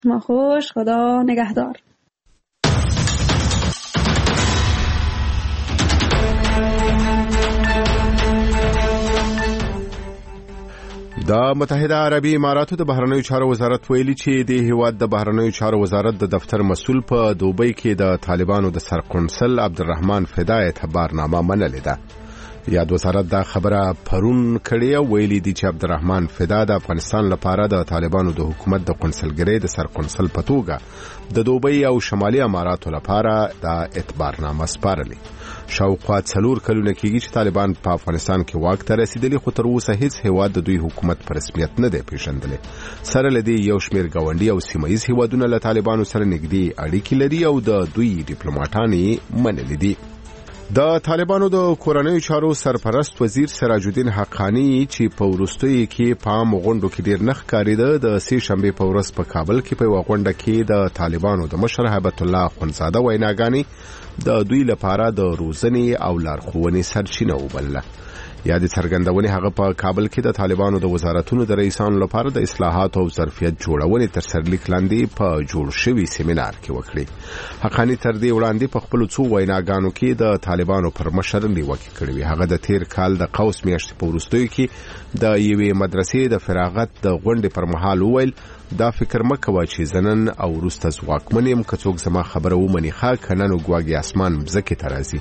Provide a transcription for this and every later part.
ما خوش، خدا نگهدار. د متحده عربي اماراتو د بهرنیو چارو وزارت ویلي چې د هیواد د بهرنیو چارو وزارت د دفتر مسؤل په دوبۍ کې د طالبانو د سرقونسل عبدالرحمن فدای خبرنامه منلې ده. یاد وزارت دا خبره پرون کړې، ویلي دي چې عبدالرحمن فدا د افغانستان لپاره د طالبانو د حکومت د قونسلګرۍ د سرقونسل په توګه د دوبۍ او شمالي اماراتو لپاره د اعتبارنامه سپارلې. شاوخوا 4 کلونه کېږي چې طالبان په افغانستان کې واک ته رسیدلي، خو تر اوسه هیڅ هیواد د دوی حکومت په رسمیت نه دی پیژندلی. سره لدی یو شمیر ګاونډي او سیمایي هیوادونه له طالبانو سره نږدې اړیکې لري او د دوی ډیپلوماټان یې منلي دي. د طالبانو د کورنیو چارو سرپرست وزیر سراج الدین حقانی چې په وروستیو کې په غونډو کې ډیر نخ کاریده، د سې شنبه په ورځ په کابل کې په غونډه کې د طالبانو د مشر هیبت الله خونزاده ویناګانی د دوی لپاره د روزنې او لارښوونې سرچینه وبلله. یا د څرګندونې هغه په کابل کې د طالبانو د وزارتونو د رئیسانو لپاره د اصلاحات او ظرفیت جوړونې تر سرلیک لاندې په جوړ شوی سیمینار کې وکړي. حقانی تر دې وړاندې په خپل څو ویناګانو کې د طالبانو پر مشر نیوکه کړې وي. هغه د تیر کال د قوس میاشتې په وروستیو کې د یوې مدرسې د فراغت د غونډې پر مهال وویل دا فکر مکوه چې زنن او وروسته ځواکمن یم، که څوک زما خبره ومني ښه، که نه نو ګواګې اسمان مځکې ته راځي،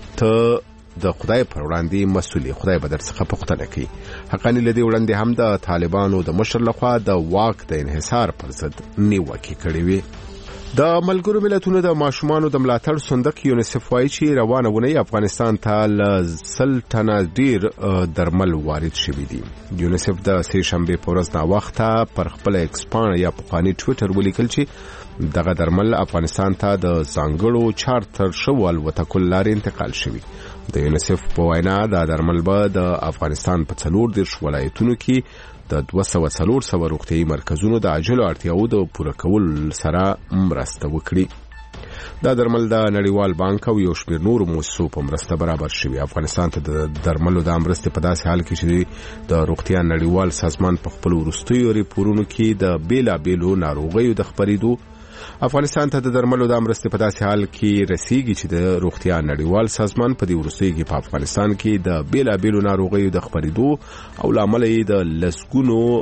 ته د خدای پر وړاندې مسؤلیت خدای به درڅخه پوښتنه کوي. حقانی له دې وړاندې هم د طالبانو د مشر لخوا د واک د انحصار پر ضد نیوکې کړې وي. د ملګرو ملتونو د ماشومانو د ملاتړ صندوق یونیسف وایي چې روانه ونې افغانستان ته ل 100 ټنه ډیر درمل وارد شوي دي. یونیسف د سې شنبه په ورځ نا وخته پر خپل ایکسپان یا پخوانی ټویټر ولیکل چې دغه درمل افغانستان ته د ځانګړو چارتر شو الوتکو لارې انتقال شوي. د یونیسف په وینا دا درمل به د افغانستان په 14 ولایتونو کې د 200 روغتیايي مرکزونو د عاجلو اړتیاو د پوره کول سره مرسته وکړي. دا درمل د نړیوال بانک او یو شمېر نورو مؤسسو په مرسته برابر شوي. افغانستان ته د درملو د مرستې په داسې حال کې چې د روغتیا نړیوال سازمان په خپل وروستیو ریپورونو کې د بیلابیلو ناروغیو د خپرېدو افغانستان ته د درملو د مرستې په داسې حال کې رسیږي چې د روغتیا نړیوال سازمان په دې وروستیو کې په افغانستان کې د بیلابیلو ناروغیو د خپرېدو او لامل یې د لسګونو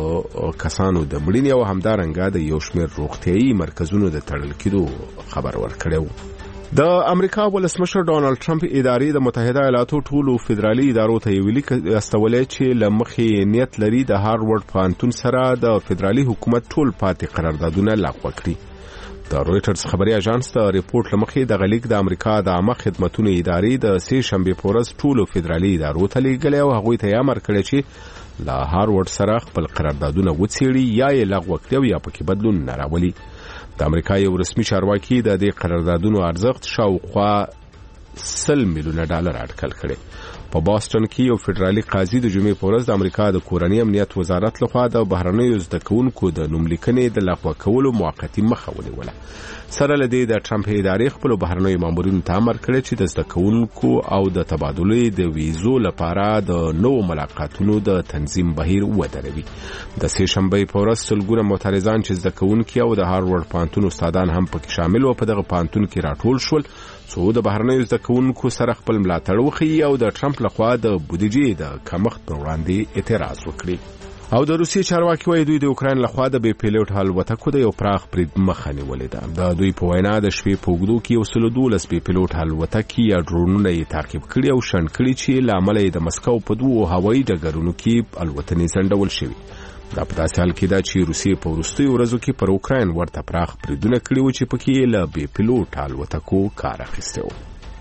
کسانو د مړینې او همدارنګه د یو شمېر روغتیايي مرکزونو د تړل کېدو خبر ورکړی. د امریکا ولسمشر ډانلډ ټرمپ ادارې د متحده ایالاتو ټولو فدرالي ادارو ته یو لیک استولی چې له مخې نیت لري د هارورډ پوهنتون سره د فدرالي حکومت ټول پاتې قراردادونه لغوه کړي. د رويټرز خبري اژانس د ریپورت لمخې د غلیک د امریکا د عامه خدماتو ادارې د سې شنبه په ورځ ټولو فدرالي ادارو ته لیږلي او هغوی ته یې امر کړی چې له هارورډ سره خپل قراردادونه وڅېړي یا یې لغوه کړي او یا پکې بدلون نه راولي. د امریکا یو رسمي چارواکي د دې قراردادونو ارزښت شاوخوا $100 میلیونه اټکل کړي. په باستون کې یو فدرالي قاضي د جمعې په ورځ د امریکا د کورنۍ امنیت وزارت لخوا د بهرنیو زده کوونکو د نوملیکنې د لغوه کولو موقتي مخه ونیوله. سره له دې د ټرمپ ادارې خپل بهرنیو مامورینو ته امر کړی چې د زده کوونکو او د تبادلې د ویزو لپاره د نوو ملاقاتونو د تنظیم بهیر ودروي. د سې شنبه په ورځ سلګونه معترضان چې زده کوونکي او د هارورډ پوهنتون استادان هم پکې شامل و په دغه پوهنتون کې راټول شول څو د بهرنیو زده کوونکو سره خپل ملاتړ وښیي او د ټرمپ لخوا د بودیجې د کمښت پر وړاندې اعتراض وکړي. او د روسیې چارواکي وايي دوی د اوکراین لخوا د بې پیلوټ الوتکو د یو پراخ برید مخه نیولې ده. د دوی په وینا د شپې په اوږدو کې 112 بې پیلوټ الوتکې یا ډرونونه یې تعقیب کړي او شنډ کړي چې له امله یې د مسکو په 2 هوایي ډګرونو کې الوتنې ځنډول شوي. دا په داسې حال کې ده چې روسیې په وروستیو ورځو کې پر اوکراین ورته پراخ بریدونه کړي وو چې پکې یې له بې پیلوټ الوتکو کار اخیستی و.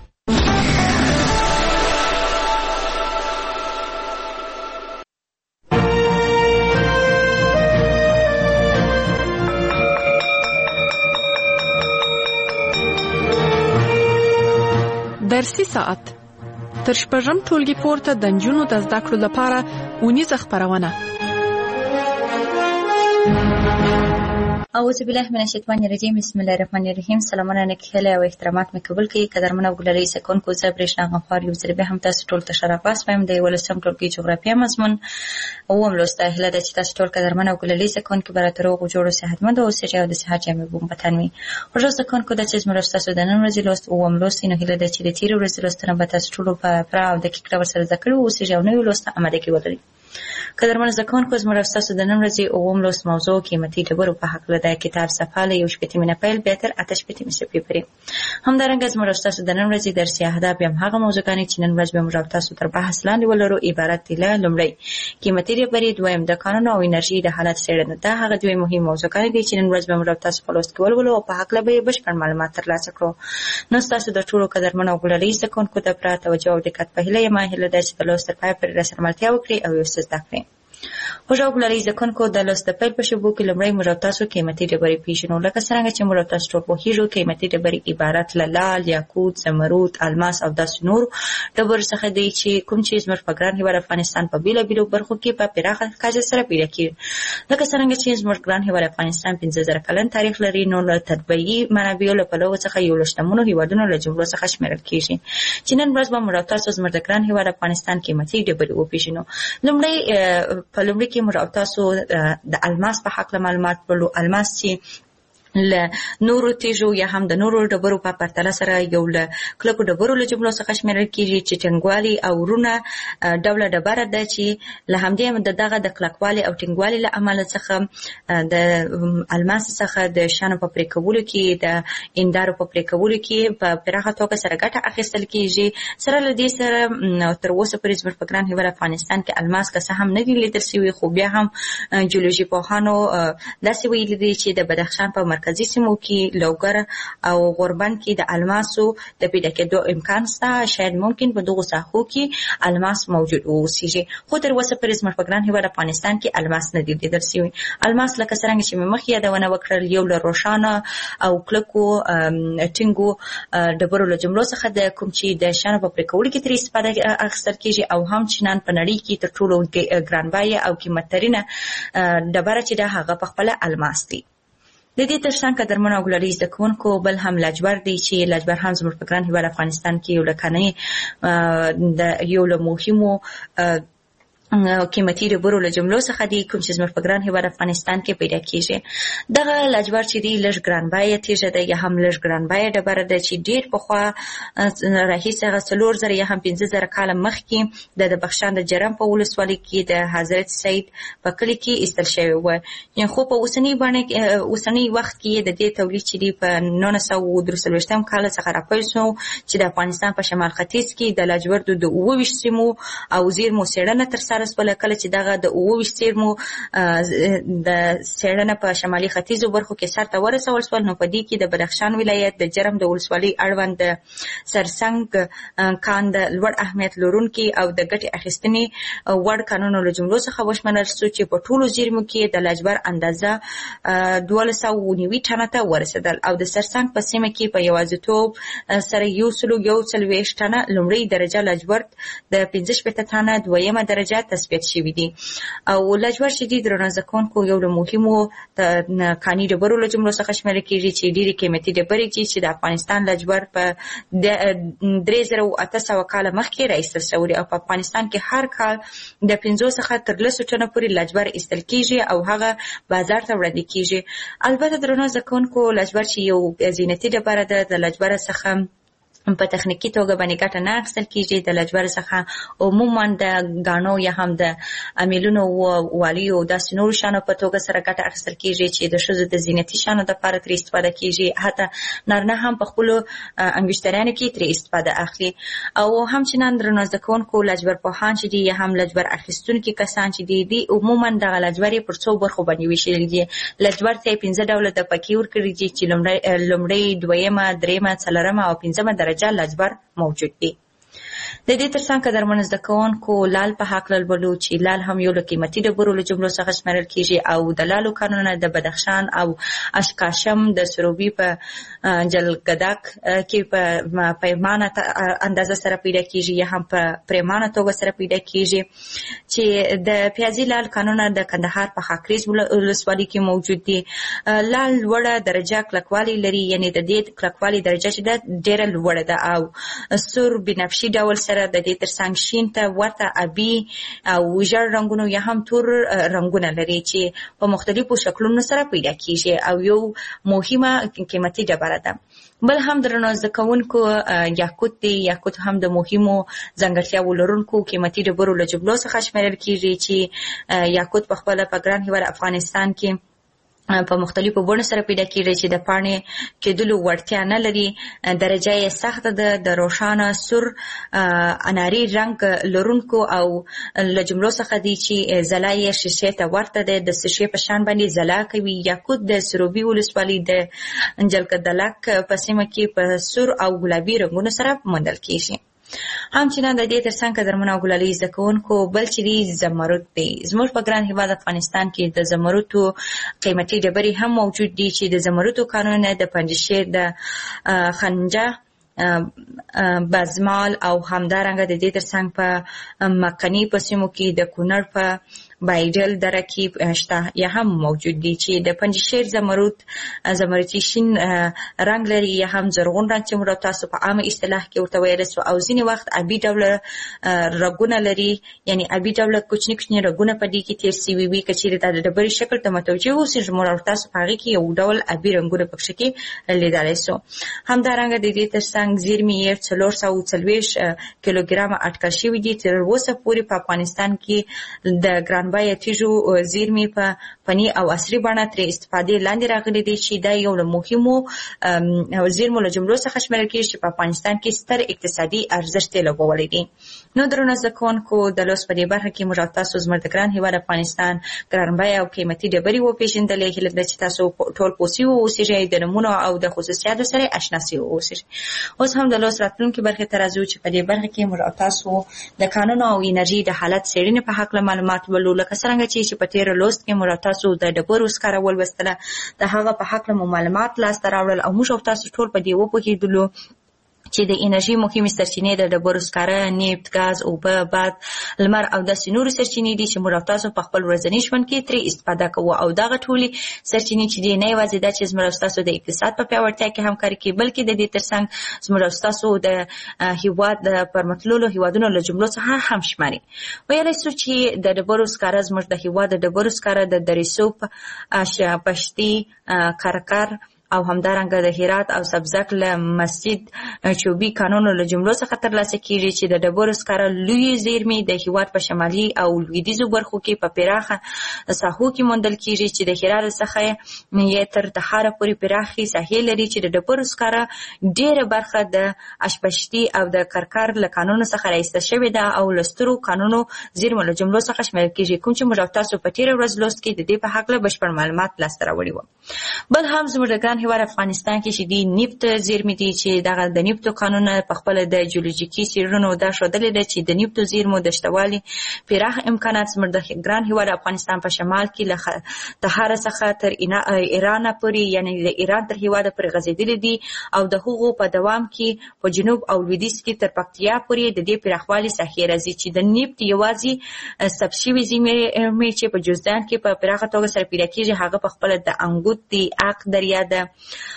درسي ساعت تر شپږم ټولګي پورته د نجونو د زده کړو لپاره اونیزه خپرونه. اعوذ بالله من الشیطان الرجیم بسم الله الرحمن الرحیم. سلامونه نکهله او احترامات مې قبول کړئ. قدرمن او ګلالۍ سکونکو زه برېښنا غفار یو ځل بیا هم تاسو ټول ته ښه راغلاست وایم. د 11 ټولګي جغرافیه مضمون اووم لوست هیله ده چې تاسو ټول قدرمن او ګلالۍ سکونکو به راته روغ جوړ او صحتمند اوسئ او د صحت جامې به مو په تن وي. خوږو سکونکو دا چې زموږ ستاسو د نن ورځې لوست اووم لوست نو هیله ده چې د تېرې ورځې لوستونه به تاسو ټولو په پوره او دقیق ډول سره زده کړي اوسئ او نوي لوست آماده کې ولرئ. قدرمن زده کوونکو زموږ ستاسو د نن ورځې اووم لوست موضوع قیمتي ډبرو په هکله ده. کتاب صفحه له 1 نه پیل بیا تر 8 صفحې پورې. همدارنګه زموږ ستاسو د نن ورځې درسي اهداف هم هغه موضوعګانې چې نن ورځ به موږ تاسو تر بحث لاندې ولرو عبارت دي له لومړی قیمتي ډبرې، دویم د کانونو او انرژي د حالت څېړنه. دا هغه دوی مهم موضوعګانې دي چې نن ورځ به موږ تاسو په لوست کې ولولو او په هکله به بشپړ معلومات ترلاسه کړو. نو ستاسو د ټولو قدرمن او ګلالۍ زده کوونکو د پوره توجه او دقت په هیله یم. هیله ده چې د لوست تر پایه پورې راسره ملتیا وکړئ او یو څه زده کړئ. خوږو ګلالۍ زده کوونکو د لوست د پیل په شیبو کې لومړی موږ تاسو قیمتي ډبرې پیژنو. لکه څرنګه چې موږ تاسو ټول پوهیږو قیمتي ډبرې عبارت له لال، یاقوت، زمرد، الماس او داسې نور ډبرو څخه دی چې کوم چې زموږ په ګران هېواد افغانستان په بیلابیلو برخو کې په پراخه کچه سره پیدا کېږي. لکه څرنګه چې زموږ ګران هېواد افغانستان 15,000 کلن تاریخ لري، نو له طبیعي منابعو له پلوه څخه یو له شتمنو هېوادونو له جملو څخه شمېرل کېږي چې نن ورځ به موږ تاسو زموږ د ګران هېواد افغانستان قیمتي ډبرې وپیژنو. لومړی کې موږ تاسو د الماس په حق معلومات ولرو. الماس چې له نورو تیږو یا هم د نورو ډبرو په پرتله سره یو له کلکو ډبرو له جملو څخه شمېرل کېږي چې ټینګوالي او ورونه ډوله ډبره ده چې له همدې دغه د کلکوالي او ټینګوالي له امله څخه د الماس څخه د شانو په پرې کولو کې د اندارو په پرې کولو کې په پراخه توګه سره ګټه اخیستل کېږي. سره له دې سره تر اوسه پورې زموږ په ګران هېواد افغانستان کې الماس که څه هم نه دي لیدل سوي، خو بیا هم جیولوژي پوهانو داسې ویلي دي چې د بدخشان په مرکزي سیمو کې لوګر او غوربند کې د الماسو د پیدا کېدو امکان شته. شاید ممکن په دغو ساحو کې الماس موجود اوسیږي، خو تر اوسه پورې زموږ په ګران هېواد افغانستان کې الماس نه دي لیدل سوي. الماس لکه څرنګه چې مې مخکې یادونه وکړل یو له روښانه او کلکو ټینګو ډبرو له جملو څخه د کوم چې د شانو په پرې کولو کې ترې استفاده اخیستل کېږي او هم چې نن په نړۍ کې تر ټولو ګرانبیه او قیمتترینه ډبره چې ده هغه په خپله الماس دی. د دې تر څنګ قدرمن او ګلالۍ زده کوونکو بل هم لاجور دی چې لاجور هم زموږ په ګران هېواد افغانستان کې یو له مهمو قیمتي ډبرو له جملو څخه دي کوم چې زموږ په ګران هېواد افغانستان کې پیدا کېږي. دغه لاجور چې دی لږ ګرانبیه تیږه ده یا هم لږ ګرانبیه ډبره ده چې ډېر پخوا راهیسې هغه 4,000 یا هم 5,000 کاله مخکې د بدخشان د جرم په ولسوالۍ کې د حضرت سید په کلي کې ایستل شوی و. خو په اوسني وخت کې د دې تولید چې دی په 1943 کال څخه راپیل شو چې د افغانستان په شمال ختیځ کې د لاجوردو د 28 سیمو او زیرمو څېړنه ترسره سوله. کله چې دغه د 28 زیرمو د څېړنه په شمالي ختیځو برخو کې سرته ورسول شول، نو په دې کې د بدخشان ولایت د جرم د ولسوالۍ اړوند د سرسنګ کان د لوړ اهمیت لرونکي او د ګټې اخیستنې وړ کانونو له جملو څخه وشمنل شو چې په ټولو زیرمو کې د لاجور اندازه 1290 ټنه ته ورسېدل او د سرسنګ په سیمه کې په یوازیتوب سره 140 ټنه لومړۍ درجه لاجور د 15 ټنه دویمه درجه تثبیت شوي دي. او لاجور چې دی درنه زده کوونکو یو له مهمو کاني ډبرو له جملو څخه شمېرل کېږي چې ډېرې قیمتي ډبرې دي چې د افغانستان لاجور په 3,800 کاله مخکې راایستل شوي او په افغانستان کې هر کال د 5 څخه تر 10 ټنو پورې لاجور ایستل کېږي او هغه بازار ته وړاندې کېږي. البته درنه زده کوونکو لاجور چې یو زینتي ډبره ده د لاجور څخه په تخنیکی توګه باندې ګټه نه اخیستل کېږي. د لاجور څخه عموما د ګاڼو یا هم د امیلونو والیو داسې نورو شانو په توګه سره ګټه اخیستل کېږي چې د ښځو د زینتي شانو دپاره ترې استفاده کېږي. حتی نارینه هم په خپلو انګشتریانو کې ترې استفاده اخلي. او هم چې نن درنو زده کوونکو لاجور پوهان چې دي یا هم لاجور اخیستونکي کسان چې دي عموما دغه لاجور یې پر څو برخو باندې ویشلي دي. لاجور ته یې 15 ډوله دپکې ورکړي دي چې لومړی، دویمه، درېیمه، څلورمه او 5مه درجه لاجور موجود دي. د دې ترڅنګ قدرمن زده کوونکو لال په هکله لولو چې لال هم یو له قیمتي ډبرو له جملو څخه شمېرل کېږي او د لالو کانونه د بدخشان او اشکاشم د سروبي په جلګدک کې په پیمانه اندازه سره پیدا کېږي یا هم په پریمانه توګه سره پیدا کېږي چې د پیازي لال کانونه د کندهار په خاکریز ولسوالۍ کې موجود دي. لال لوړه درجه کلکوالی لري، یعنی د دې کلکوالی درجه چې ده ډېره لوړه ده او سور بنفشي ډول سره د دې ترڅنګ شین ته ورته ابي او ژړ رنګونه یا هم تور رنګونه لري چې په مختلفو شکلونو سره پیدا کېږي او یو مهمه قیمتي ډبره ده. بل هم درنو زده کوونکو یاقوت دی. یاقوت هم د مهمو ځانګړتیاوو لرونکو قیمتي ډبرو له جملو څخه شمېرل کېږي چې یاقوت په خپله په ګران هېواد افغانستان کې په مختلفو بڼو سره پیدا کېږي چې د پاڼې کېدلو وړتیا نه لري. درجه یې سخته ده، د روښانه سور اناري رنګ لرونکو او له جملو څخه دي چې ځلا یې شیشې ته ورته ده، د شیشې په شان باندې ځلا کوي. یاقوت د سروبي ولسوالۍ د جلګدلک په سیمه کې په سور او ګلابي رنګونو سره موندل کېږي. همچنان د دې ترڅنګ قدرمن او ګلالي زده کوونکو بل چې دی زمرد دی. زموږ په ګران هېواد افغانستان کې د زمردو قیمتي ډبرې هم موجود دي چې د زمردو کانونه د پنجشیر د خنجه بزمال او همدارنګه د دې ترڅنګ په مکني په سیمو کې د کونړ په بایډل دره کې شته یا هم موجود دي چې د پنجشیر زمردي شین رنګ لري یا هم زرغون رنګ چې موږ تاسو په عامه اصطلاح کې ورته ویلی سو، او ځینې وخت ابي ډوله رګونه لري، یعنی ابي ډوله کوچني کوچني رګونه په دې کې تېر سوي وي. که چېرې دا د ډبرې شکل ته متوجه اوسئ موږ تاسو په هغې کې یو ډول ابي رنګونه پکښې کې لیدلی سو. همدارنګه د دې ترڅنګ زیرمې یې 440 کیلوګرامه اټکل شوي دي. تر اوسه پورې په افغانستان کې د ګران بیه تیږو زیرمې په فني او عصري بڼه ترې استفادې لاندې راغلي دي چې دا یو له مهمو زیرمو له جملو څخه شمېرل کېږي چې په افغانستان کې ستر اقتصادي ارزښت یې لوبولی دی. نو درنو زده کوونکو د لوست په دې برخه کې موږ تاسو زموږ د ګران هېواد افغانستان ګران بیه او قیمتي ډبرې وپېژندلې. هیله ده چې تاسو ټول پوه سوي واوسېږئ، د نومونو او د خصوصیاتو سره اشنا سوي واوسېږئ. اوس هم د لوست راتلونکې برخې ته راځو چې په دې برخه کې موږ تاسو د کانونو او انرژي د حالت څېړنې په هکله معلومات ولولو، لکه څرنګه چې په تېره لوست کې موږ تاسو د ډبرو سکاره ولوستله، د هغه په هکله مو معلومات لاسته راوړل او موږ تاسو ټول په دې وپوهېدلو چې د انرژي مهمې سرچینې د ډبرو سکاره، نفت، ګاز، اوبه، باد، لمر او داسې نورې سرچینې دي چې موږ تاسو په خپل ورځني ژوند کې ترې استفاده کوو. او دغه ټولې سرچینې چې دي نه یوازې دا چې زموږ تاسو د اقتصاد په پیاوړتیا کې همکاري کوي، بلکې د دې ترڅنګ زموږ تاسو د هېواد د پرمختللو هېوادونو له جملو څخه هم شماري. ویلی سو چې د ډبرو سکاره زموږ د هېواد د ډبرو سکاره د دریڅوب، پشتي، کرکر او همدارنګه د هرات او سبزک له مسجد چوبي کانونو له جملو څخه ترلاسه کېږي چې د ډبرو سکاره لویې زیرمې د هېواد په شمالي او لویدیځو برخو کې په پراخه ساحو کې موندل کېږي چې د هرات څخه یې تر تخاره پورې پراخې ساحې لري چې د ډبرو سکاره ډېره برخه د اشپشتي او د کرکر له کانونو څخه رایسته شوې ده او له سترو کانونو زیرمو له جملو څخه شمېرل کېږي، کوم چې موږ تاسو په تېره ورځ لوست کې د دې په هکله بشپړ معلومات لاسته راوړي وو. بل هم زموږ د هېواد افغانستان کې چې دي نفت زیرمې دي چې دغه د نفتو کانونه په خپله د جیولوژیکي څېړنو دا ښودلې ده چې د نفتو زیرمو د شتوالي پراخ امکانات زموږ د ګران هېواد افغانستان په شمال کې له تخاره څخه تر ایران پورې، یعنې د ایران تر هېواده پورې غځېدلي دي او د هغو په دوام کې په جنوب او لویدیځ کې تر پکتیا پورې د دې پراخوالي ساحې راځي چې د نفت یوازې ثبت شوي زیرمې چې په جوزجان کې په پراخه توګه سره پیدا کېږي هغه په خپله د انګوت دی، اق دریا ده،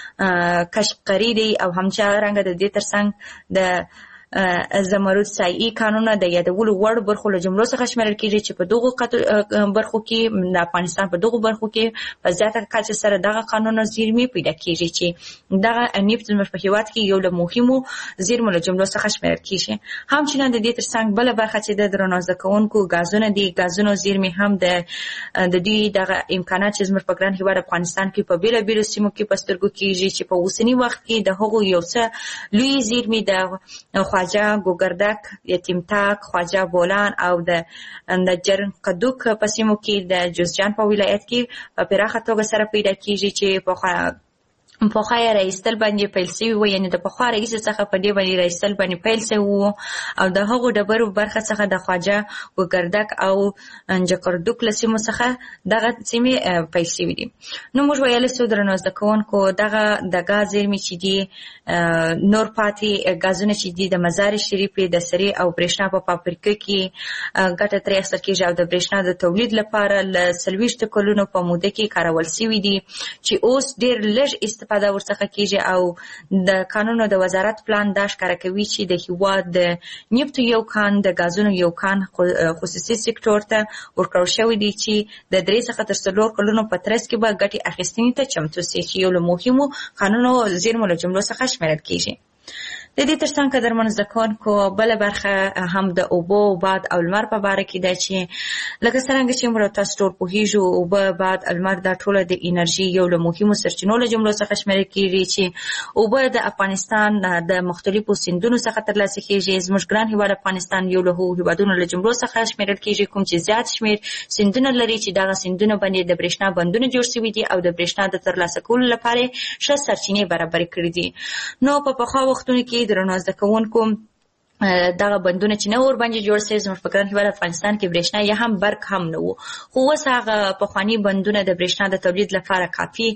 کشقری دی او همدارنګه د دې ترڅنګ د زمرد سایي کانونه د یادولو وړ برخو له جملو څخه شمېرل کېږي چې په دغو برخو کې د افغانستان په دغو برخو کې په زیاته کچه سره دغه کانونه زیرمې پیدا کېږي چې دغه نفت زموږ په هېواد کې یو له مهمو زیرمو له جملو څخه شمېرل کېږي. همچنان د دې ترڅنګ بله برخه چې د درنو زده کوونکو ګازونه دي، ګازونو زیرمې هم د دوی دغه امکانات چې زموږ په ګران هېواد افغانستان کې په بېلابېلو سیمو کې په سترګو کېږي چې په اوسني وخت کې د هغو یو څه لویې زیرمې د خواجه ګوګردک، یتیمتاک، خواجه بولان او د جرنقدوک په سیمو کې د جوزجان په ولایت کې په پراخه توګه سره پیدا کېږي چې په پخوا یې راایستل باندې پیل سوي وو، یعنې د پخوا رئیس څخه په دې باندې راایستل باندې پیل سوي وو او د هغو ډبرو برخه څخه د خواجه وګردک او جقردوک له سیمو څخه دغه سیمې پیل سوي دي. نو موږ ویلی سو درنو زده کوونکو دغه د ګاز زیرمې چې دي نور پاتې ګازونه چې دي د مزار شریفې د سرې او برېښنا په فابریکه کې ګټه ترې اخیستل کېږي او د برېښنا د تولید لپاره له 40 کلونو په موده کې کارول سوي دي چې اوس ډېر لږ استفاده ورڅخه کېږي او د کانونو د وزارت پلان دا ښکاره کوي چې د هېواد د نفتو یو کان د ګازونو یو کان خصوصي سکتور ته ورکړل شوی دی چې د 3 څخه تر 4 کلونو په ترڅ کې به ګټې اخیستنې ته چمتو سي چې یو له مهمو قانونو زیرمو له جملو څخه شمیرل کېږي. د دې ترڅنګ قدرمنو زده کوونکو بله برخه هم د اوبو، باد او لمر په باره کې ده چې لکه څرنګه چې موږ تاسو ټول پوهېږو اوبه، باد، لمر دا ټوله د انرژي یو له مهمو سرچینو له جملو څخه شمیرل کېږي چې اوبه د افغانستان د مختلفو سیندونو څخه ترلاسه کېږي. زموږ ګران هېواد افغانستان یو له هغو هېوادونو له جملو څخه شمیرل کېږي کوم چې زیات شمېر سیندونه لري چې دغه سیندونه باندې د برېښنا بندونه جوړ شوي دي او د برېښنا د ترلاسه کولو لپاره ښه سرچینې برابرې کړي دي. نو په پخوا وختونو کې درنو زده کوونکو دغه بندونه چې نه ورباندې جوړ شوي زموږ په ګران هېواد افغانستان کې برېښنا یا هم برق هم نه و، خو اوس هغه پخواني بندونه د برېښنا د تولید لپاره کافي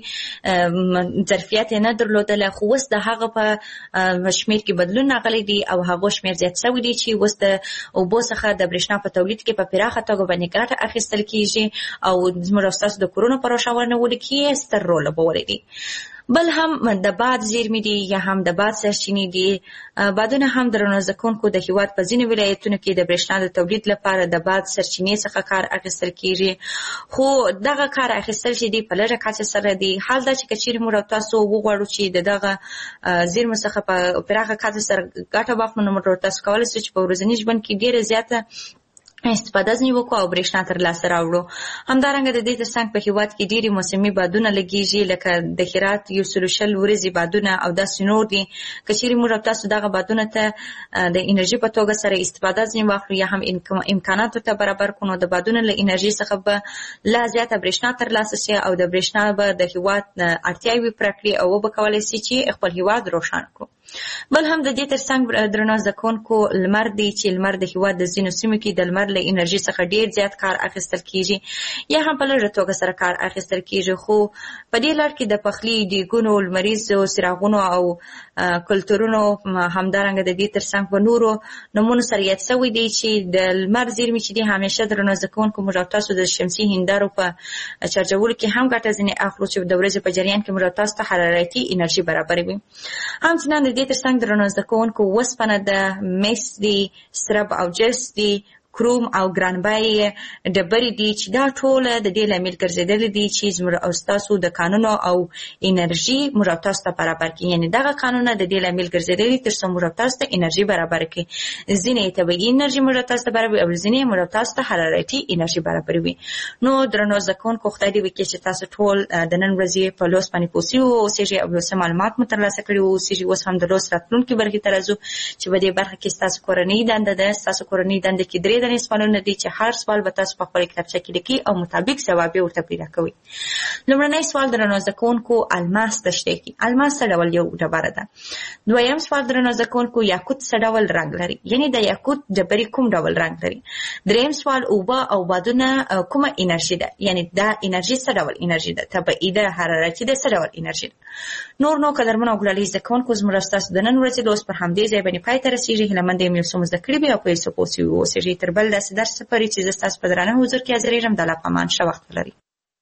ظرفیت یې نه درلودله، خو اوس د هغه په شمېر کې بدلون راغلی دی او هغو شمېر زیات شوی دی چې اوس د اوبو څخه د برېښنا په تولید کې په پراخه توګه باندې ګټه اخیستل کېږي او زموږ او ستاسو د کورونو په روښانولو کې یې ستر رول لوبولی دی. بل هم د باد زیرمې دي یا هم د باد سرچینې دي. بادونه هم درنو زده کوونکو د هېواد په ځینې ولایتونو کې د برېښنا د تولید لپاره د باد سرچینې څخه کار اخیستل کېږي، خو دغه کار اخیستل چې دي په لږه کچه سره دي. حال دا چې که چیرې موږ او تاسو وغواړو چې د دغه زیرمو څخه په پراخه کچه سره ګټه واخلو، نو موږ تاسو کولی شو چې په ورځني ژوند کې ډېره زیاته استفاده ځنې وکړو او برېښنا ترلاسه راوړو. همدارنګه د دې ترڅنګ په هېواد کې ډېرې موسمي بادونه لګېږي لکه د هرات 120 ورځې بادونه او داسې نور دي. که چیرې موږ او تاسو دغه بادونه ته د انرژي په توګه سره استفاده ځنې واخلو یا هم امکاناتو ته برابر کړو، نو د بادونو له انرژي څخه به لا زیاته برېښنا ترلاسه شي او د برېښنا به د هېواد اړتیاوې پوره کړي او وبه کولی شي چې خپل هېواد روښانه کړو. بل هم د دې ترڅنګ درنو زده کوونکو لمر دی چې لمر د هېواد د ځینو سیمو کې د لمر له انرژي څخه ډېر زیات کار اخیستل کېږي یا هم په لږه توګه سره کار اخیستل کېږي، خو په دې لړ کې د پخلي، دیګونو، لمریزو څراغونو او کلتورونو همدارنګه د دې ترڅنګ په نورو نومونو سره یاد شوی دی چې د لمر زیرمې چې دي همیشه درنو زده کوونکو موږ او تاسو د شمسي هندارو په چارجولو کې هم ګټه ځینې اخلو چې د ورځې په جریان کې موږ او تاسو ته حرارتي انرژي برابروي. همچنان د دې ترڅنګ درنو زده کوونکو اوسپنه ده، مس دي، سرب او جرس دي، کروم او ګرانبای ډبرې دي چې دا ټوله د دې لامل ګرځېدلې دي چې زموږ او ستاسو د کانونو او انرژي موږ او تاسو ته برابر کړي. یعنې دغه کانونه د دې لامل ګرځېدلي تر څو موږ او تاسو ته انرژي برابر کړي. ځینې یې طبیعي انرژي موږ او تاسو ته برابروي او ځینې یې موږ او تاسو ته حرارتي انرژي برابروي. نو درنو زده کوونکو خدای دې وکړي چې تاسو ټول د نن ورځې په لوست باندې پوه سوي واوسېږئ او څه معلومات مو ترلاسه کړي واوسېږي. اوس هم د لوست راتلونکي برخې ته راځو چې په دې برخه کې ستاسو کورنۍ دنده ده. ستاسو کورنۍ دنده کې 3 دانې سوالونه دي چې هر سوال به تاسو په خپله کتابچه کې لیکئ او مطابق ځواب یې ورته پیدا کوئ. لومړنی سوال درنو زده کوونکو الماس څه شی دی؟ الماس څه ډول یو ډبره ده؟ دویم سوال درنو زده کوونکو یاقوت څه ډول رنګ لري؟ یعنې د یاقوت ډبرې کوم ډول رنګ لري؟ دریم سوال اوبه او بادونه کومه انرژي ده؟ یعنې دا انرژي څه ډول انرژي ده؟ طبیعي ده، حرارتي ده، څه ډول انرژي ده؟ نو قدرمنو او ګلالي زده کوونکو زموږ ستاسو د نن ورځې لوست پر همدې ځای باندې پای ته رسېږي. هیله مند یم یو څه مو زده کړي وي او په یو څه پوه سوي واوسېږئ. تر بل داسې درس پورې چې زه ستاسو په درانه حضور کې حاضرېږم د الله په امان. ښه وخت ولرئ.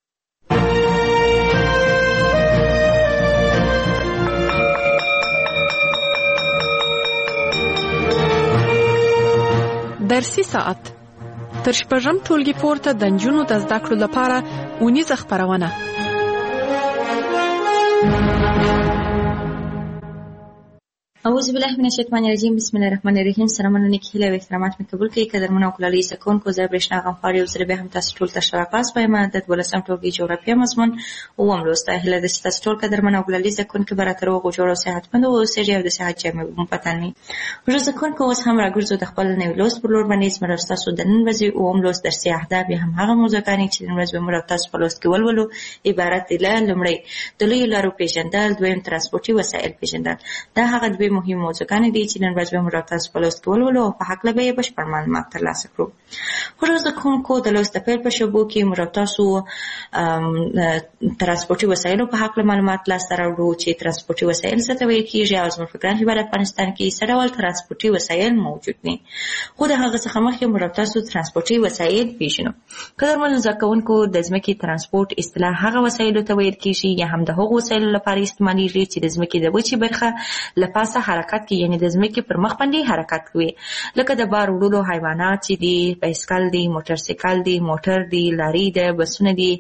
درسي ساعت تر شپږم ټولګي پورته د نجونو د زده کړو لپاره اونیزه خپرونه. اعوذ بالله من الشیطان الرجیم بسم الله الرحمن الرحیم. سلامونه نیک هیله او احترامات مې قبول کړئ. قدرمن او کلالي سکونکو زه برېښنا غمخوار یو ځل بیا هم تاسو ټول ته ښه راغلاست وایم د 12 ټولګي جغرافیه مضمون اووم لوست. هیله ده چې تاسو ټول قدرمن او کلالي سکونکو به راته روغ او جوړ او صحتمند اوسئ او د صحت جامې مو پتن وي. ورځ سکونکو اوس هم راګرځو د خپل نوي لوست پر لور باندې. زموږ تاسو د نن ورځې اووم لوست درسي اهداف یا هم هغه موضوعګانې چې نن ورځ به موږ تاسو په لوست کې ولولو عبارت دي له لومړی د لویو لارو پیژندل، دویم ترانسپورتي وسایل پیژندل. دا هغه دوه مهم موضوعګانې دي چې نن ورځ به موږ تاسو په لوست کې ولولو او په هکله به یې بشپړ معلومات ترلاسه کړو. خو زده کوونکو د لوست د پیل په شېبو کې موږ تاسو ترانسپورتي وسایلو په هکله معلومات لاسته راوړو چې ترانسپورتي وسایل څه ته ویل کېږي او زموږ په ګران هېواد افغانستان کې څه ډول ترانسپورتي وسایل موجود دي. خو د هغه څخه مخکې موږ تاسو ترانسپورتي وسایل پیژنو. قدرمنو زده کوونکو د ځمکې ترانسپورت اصطلاح هغه وسایلو ته ویل کېږي یا هم د هغو وسایلو لپاره استعمالیږي چې د ځمکې د وچې برخه له پاسه حرکت کوي، یعنې د ځمکې پر مخ باندې حرکت کوي، لکه د بار وړلو حیوانات چې دي، بایسکل دی، موټرسایکل دی، موټر دی، لاري ده، بسونه دي،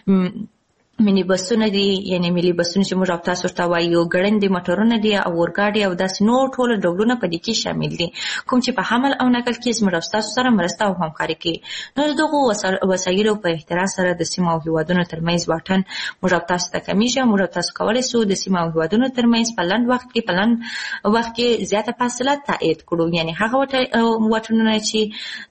مینی بسونه دي، یعنې ملي بسونه چې موږ تاسو ورته وایو، ګړندي موټرونه دي او اورګاډي او داسې نور ټول ډولونه په دې کې شامل دي کوم چې په حمل او نقل کې زموږ تاسو سره مرسته او همکاري کوي. نو دغه وسایلو په احترام سره د سیمو او هیوادونو ترمنځ واټن موږ تاسو ته کمیږي. موږ تاسو کولی شو د سیمو او هیوادونو ترمنځ په لنډ وخت کې زیاته فاصله تایید کړو، یعنې هغه واټنونه چې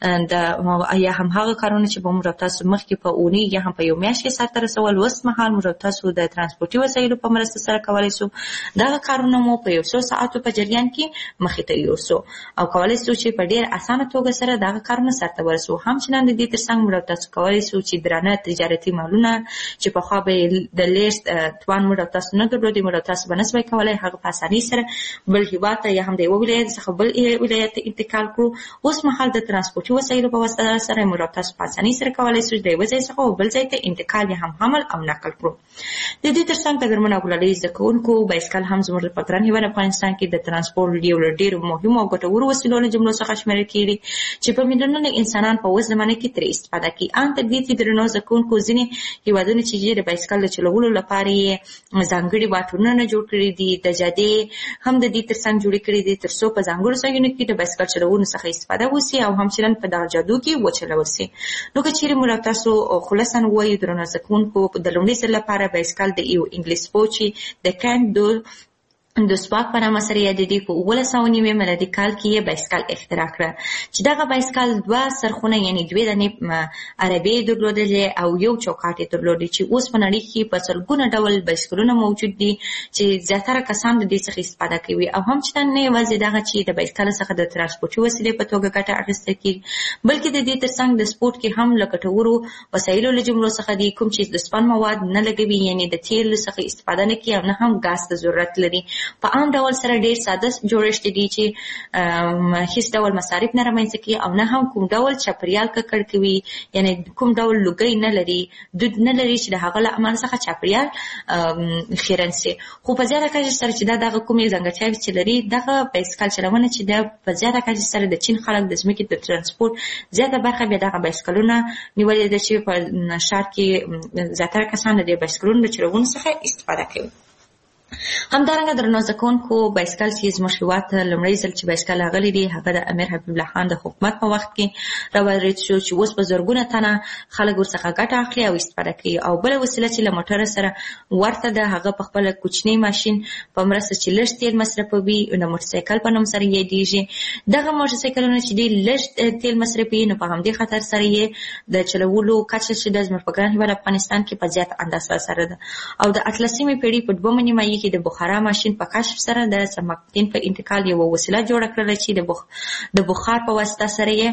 یا هم هغه کارونه چې به موږ تاسو مخکې په اونۍ یا هم په یو میاشت کې سرته رسول اوس حال موږ تاسو د ترانسپورتي وسایلو په مرسته سره کولی شو دغه کارونه مو په 100 ساعتو په جریان کې مخې ته یوسو او کولی شو چې په ډېر اسانه توګه سره دغه کارونه سرته ورسو. همچنان د دې ترڅنګ موږ تاسو کولی شو چې درانه تجارتي مالونه چې پخوا به د لیږد توان موږ تاسو نه درلودی، موږ تاسو به نسوای کولی هغه په اسانۍ سره بل هېواد ته یا هم د یوه ولایت څخه بل ولایت ته انتقال کړو. اوس مهال د ترانسپورتي وسایلو په واسطه سره موږ تاسو په اسانۍ سره کولی شو د یوه ځای څخه بل ځای ته انتقال یا هم حمل او نقل کړو. د دې ترڅنګ قدرمن او کلالي زده کوونکو بایسکل هم زموږ په ګران هېواد افغانستان کې د ترانسپورت یو له ډېرو مهمو او ګټورو وسیلو له جملو څخه شمیرل کېږي چې په میلیونونو انسانان په اوس زمانه کې ترې استفاده کوي. ان تر دې چې درنو زده کوونکو ځینې هېوادونه چې د بایسکل د چلولو لپاره یې ځانګړي واټونونه جوړ کړي دي، د جادې هم د دې ترڅنګ جوړې کړي دي تر څو په ځانګړو ځایونو کې د بایسکل چلولو څخه استفاده وشي او همچنان په دغه جادو کې وچلول شي. نو که چیرې موږ تاسو خلاصا ووایو درنو زده کوونکو د لومړي ځل لپاره بایسکل د یو انګلیس پوچی د کانټ د سواک په نامه سره یادېدي. په 1990 میلادي کال کې یې بایسکل اختراع کړه چې دغه بایسکل 2 سرخونه یعنې 2 دانې عربې درلودلې او یو چوکاټ یې درلودی چې اوس په نړۍ کې په سلګونه ډول بایسکلونه موجود دي چې زیاتره کسان د دې څخه استفاده کوي او همچنان نه یوازې دغه چې د بایسکل څخه د ترانسپورتي وسیلې په توګه ګټه اخیستل کېږي بلکې د دې ترڅنګ د سپورت کې هم له ګټورو وسایلو له جملو څخه دي کوم چې د سپن مواد نه لګوي، یعنې د تیل څخه استفاده نه کوي او نه هم ګاز ته ضرورت لري. په عام ډول سره ډېر ساده جوړښت دي چې هیڅ ډول مصارف نه رامنځته کوي او نه هم کوم ډول چاپیریال ککړ کوي، یعنې کوم ډول لوګی نه لري، دود نه لري چې د هغه له امله څخه چاپیریال خیرن شي. خو په زیاته کچه سره چې دغه کومې ځانګړتیاوې چې لري دغه بایسکل چلونه چې د په زیاته کچه سره د چین خلک د ځمکې د ترانسپورت زیاته برخه بیا دغه بایسکلونه نیولې ده چې په ښار کې زیاتره کسان د بایسکلونو د چلولو څخه استفاده کوي. همدارنګه درنو زده کوونکو بایسکل چې زموږ هېواد ته لومړی ځل چې بایسکل راغلی دی هغه د امیر حبیب الله خان د حکومت په وخت کې راوارد شو چې اوس په زرګونه تنه خلک ورڅخه ګټه اخلي او استفاده کوي. او بله وسیله چې له موټر سره ورته ده هغه په خپله کوچنی ماشین په مرسته چې لږ تیل مصرفوي د موټرسایکل په نوم سره یادېږي. دغه موټرسایکلونه چې ډېر لږ تیل مصرفوي نو په همدې خاطر سره یې د چلولو کچه چې د زموږ په ګران هېواد افغانستان کې په زیات اندازه سره ده. او د 18مې پېړۍ په 2مه نیمایي کې د بخارا ماشین په کشف سره د سماکتین په انتقال یوه وسیله جوړه کړله چې د بخار په واسطه سره یې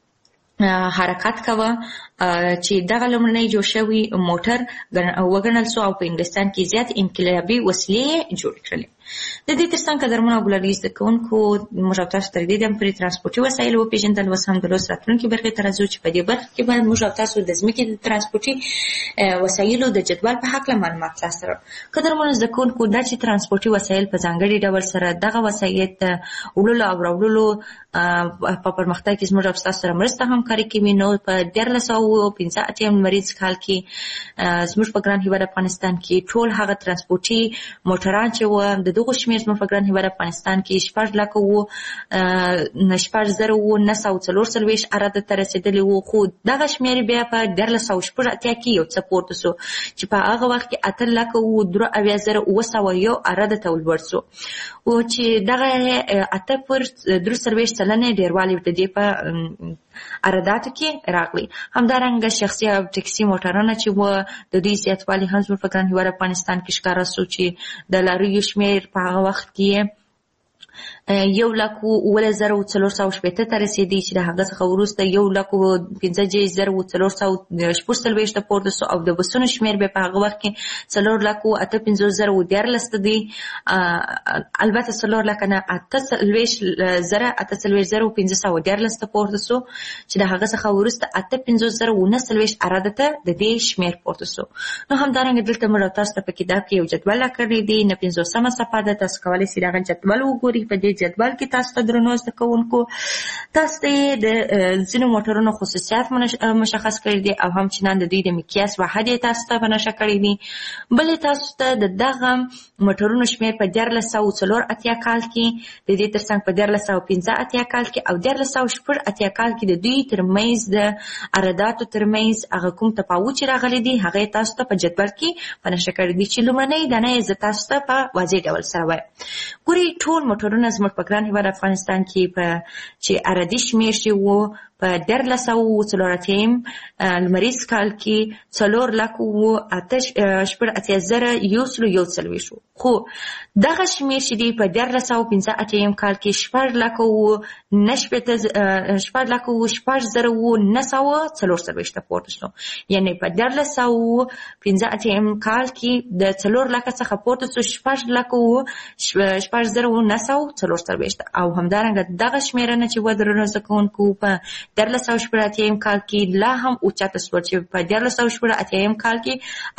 حرکت کوه چې دغه لومړنی جوړ شوی موټر وګڼل شو او په انګلستان کې زیات انقلابي وسیلې جوړې کړلې. د دې ترڅنګ قدرمنو او ګلالي زده کوونکو موږ تاسو تر دې دم پرې ترانسپورتي وسایل وپېژندل. اوس هم د لوست راتلونکي برخې ته راځو چې په دې برخه کې باید موږ تاسو د ځمکې د ترانسپورتي وسایلو د جدول په هکله معلومات لاسته راوړو. قدرمنو زده کوونکو دا چې ترانسپورتي وسایل په ځانګړي ډول سره دغه وسایل وړلو او راوړلو په پرمختګ کې زموږ تاسو سره مرسته همکاري کوي. نو په 1400 1915 لمریز کال کې زموږ په ګران هیواد افغانستان کې ټول هغه ترانسپورتي موټران چې و د دغه شمیر زموږ په ګران هیواد افغانستان کې 4,9,944 عدد ته رسیدلی وو، خو دغه شمیر بیا په 1480 کې یو څه پورته سو چې په هغه وخت کې 8,03,901 عدد ته ولوړ سو، او چې دغه 8% ډیروالی د دې په عدداتو کې راغلی. همدارنګه شخصي او ټکسي موټرونه چې و د دې زیاتوالی هم زموږ په ګران هیواد افغانستان کې ښکاره سو چې د لاریو شمیر په هغه وخت کې 1,04,480 ته رسیدي چې د هغه څخه وروسته 1,15,440 ته پورته سو، او د بسونو شمیر به په هغه وخت کې 4,58,014 دی. البته 4,48,015 ته پورته سو چې د هغه څخه وروسته 58,019 عدد ته د دې شمیر پورته سو. نو همدارنګه دلته موږ تاسو ته په کتاب کې یو جدول راکړی دی، نه 50مه صفحه ده، تاسو کولی شئ دغه جدول وګورئ. په دې جدول کې تاسو ته درنو زده کوونکو تاسو ته د ځینو موټرونو خصوصیات مشخص کړي دي او همچنان د دوی د مقیاس واحد یې تاسو ته بنشه کړي دي. بلې تاسو ته د دغه موټرونو شمیر په 1484 کال کې، د دې ترڅنګ په 1415 کال کې او 1480 کال کې د دوی ترمنځ د عدداتو ترمنځ هغه کوم تفاوت چې راغلی دی هغه تاسو ته په جدول کې بنشه کړي دي چې لومړنۍ دانه یې تاسو ته په واضح ډول سره وایم. ګورئ ټول موټرونه زموږ په ګران هیواد افغانستان کې په چې عددي شمیر چې وو په 1440 لمریز کال کې 4,08,141 شو، خو دغه شمیر چې دی په 1415 کال کې 4,09,944 ته پورته شو، یعنی په 1415 کال کې د 4,00,000 څخه پورته شو 4,09,944 او همدارنګه دغه شمیرنه چې و درنو زده کوونکو په 1480 کال کې لا هم اوچته شو چې په 1480 کال کې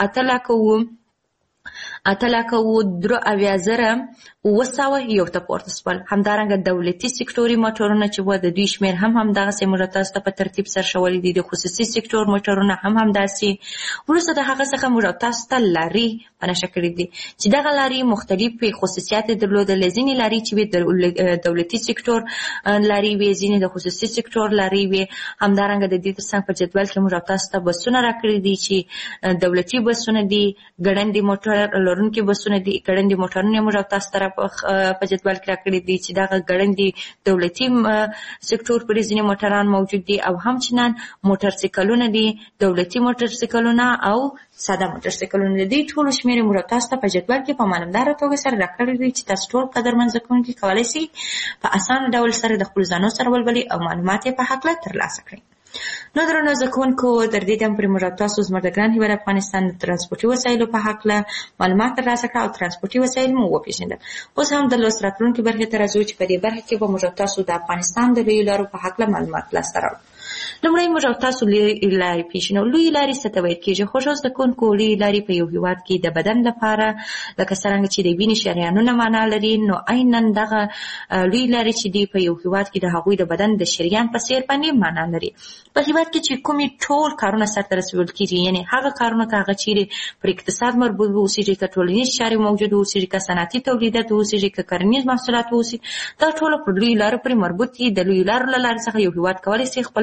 8,03,001 ته پورته شول. همدارنګه دولتي سکتوري موټرونه چې و د دوی شمیر هم دغسې موږ تاسو ته په ترتیب سره ښوولي دي. د خصوصي سکتور موټرونه هم همداسې. وروسته د هغه څخه موږ تاسو ته لاري بنشه کړي دي چې دغه لاري مختلفې خصوصیات درلودل. ځینې لاري چې د دولتي سکتور لاري وي، ځینې د خصوصي سکتور لاري وي. همدارنګه د دې ترڅنګ په جدول کې موږ تاسو ته بسونه راکړي دي چې دولتي بسونه دي، ګړندي موټر لرونکي بسونه دي، ګړندي موټرونه موږ تاسو ته په جدول کې راکړي دي چې دغه ګړندي دولتي سکتور پر ځینې موټران موجود دي، او همچنان موټر سایکلونه دي، دولتي موټر سایکلونه او ساده موټر سایکلونه دي. ټول شمیر موږ تاسو ته په جدول کې په مانندار توګه سره راکړي دي چې تاسو ټول قدرمن زده کوونکي کولی شئ په اسانه ډول سره د خپل ځانونو سره ولولئ او معلومات یې په هکله ترلاسه کړئ. نو درنو زده کوونکو تر دې دمه پورې موږ تاسو زموږ د ګران هیواد افغانستان د ترانسپورتي وسایلو په هکله معلومات ترلاسه کړه او ترانسپورتي وسایل مو وپېژندل. اوس هم د لوست راتلونکي برخې ته راځو چې په دې برخه کې به موږ تاسو د افغانستان د لویو لارو په هکله معلومات لاسته راوړو. لومړی موږ تاسو لویې لارې پېژنو. لویې لارې څه ته ویل کېږي؟ خوږو زده کوونکو لویې لارې په یو هېواد کې د بدن لپاره لکه څرنګه چې د وینې شریانونه معنا لري، نو عیناً دغه لویې لارې چې دي په یو هېواد کې د هغوی د بدن د شریان په څېر باندې معنا لري. په هېواد کې چې کومې ټول کارونه سرته رسول کېږي، یعنې هغه کارونه که هغه چیرې پر اقتصاد مربوط واوسېږي، که ټولنیز چارې موجود واوسېږي، که صنعتي تولیدات واوسېږي، که کرنیز محصولات واوسي، دا ټوله پر لویو لارو پورې مربوط دي. د لویو لارو له لارې څخه یو هېواد کولی شي خپل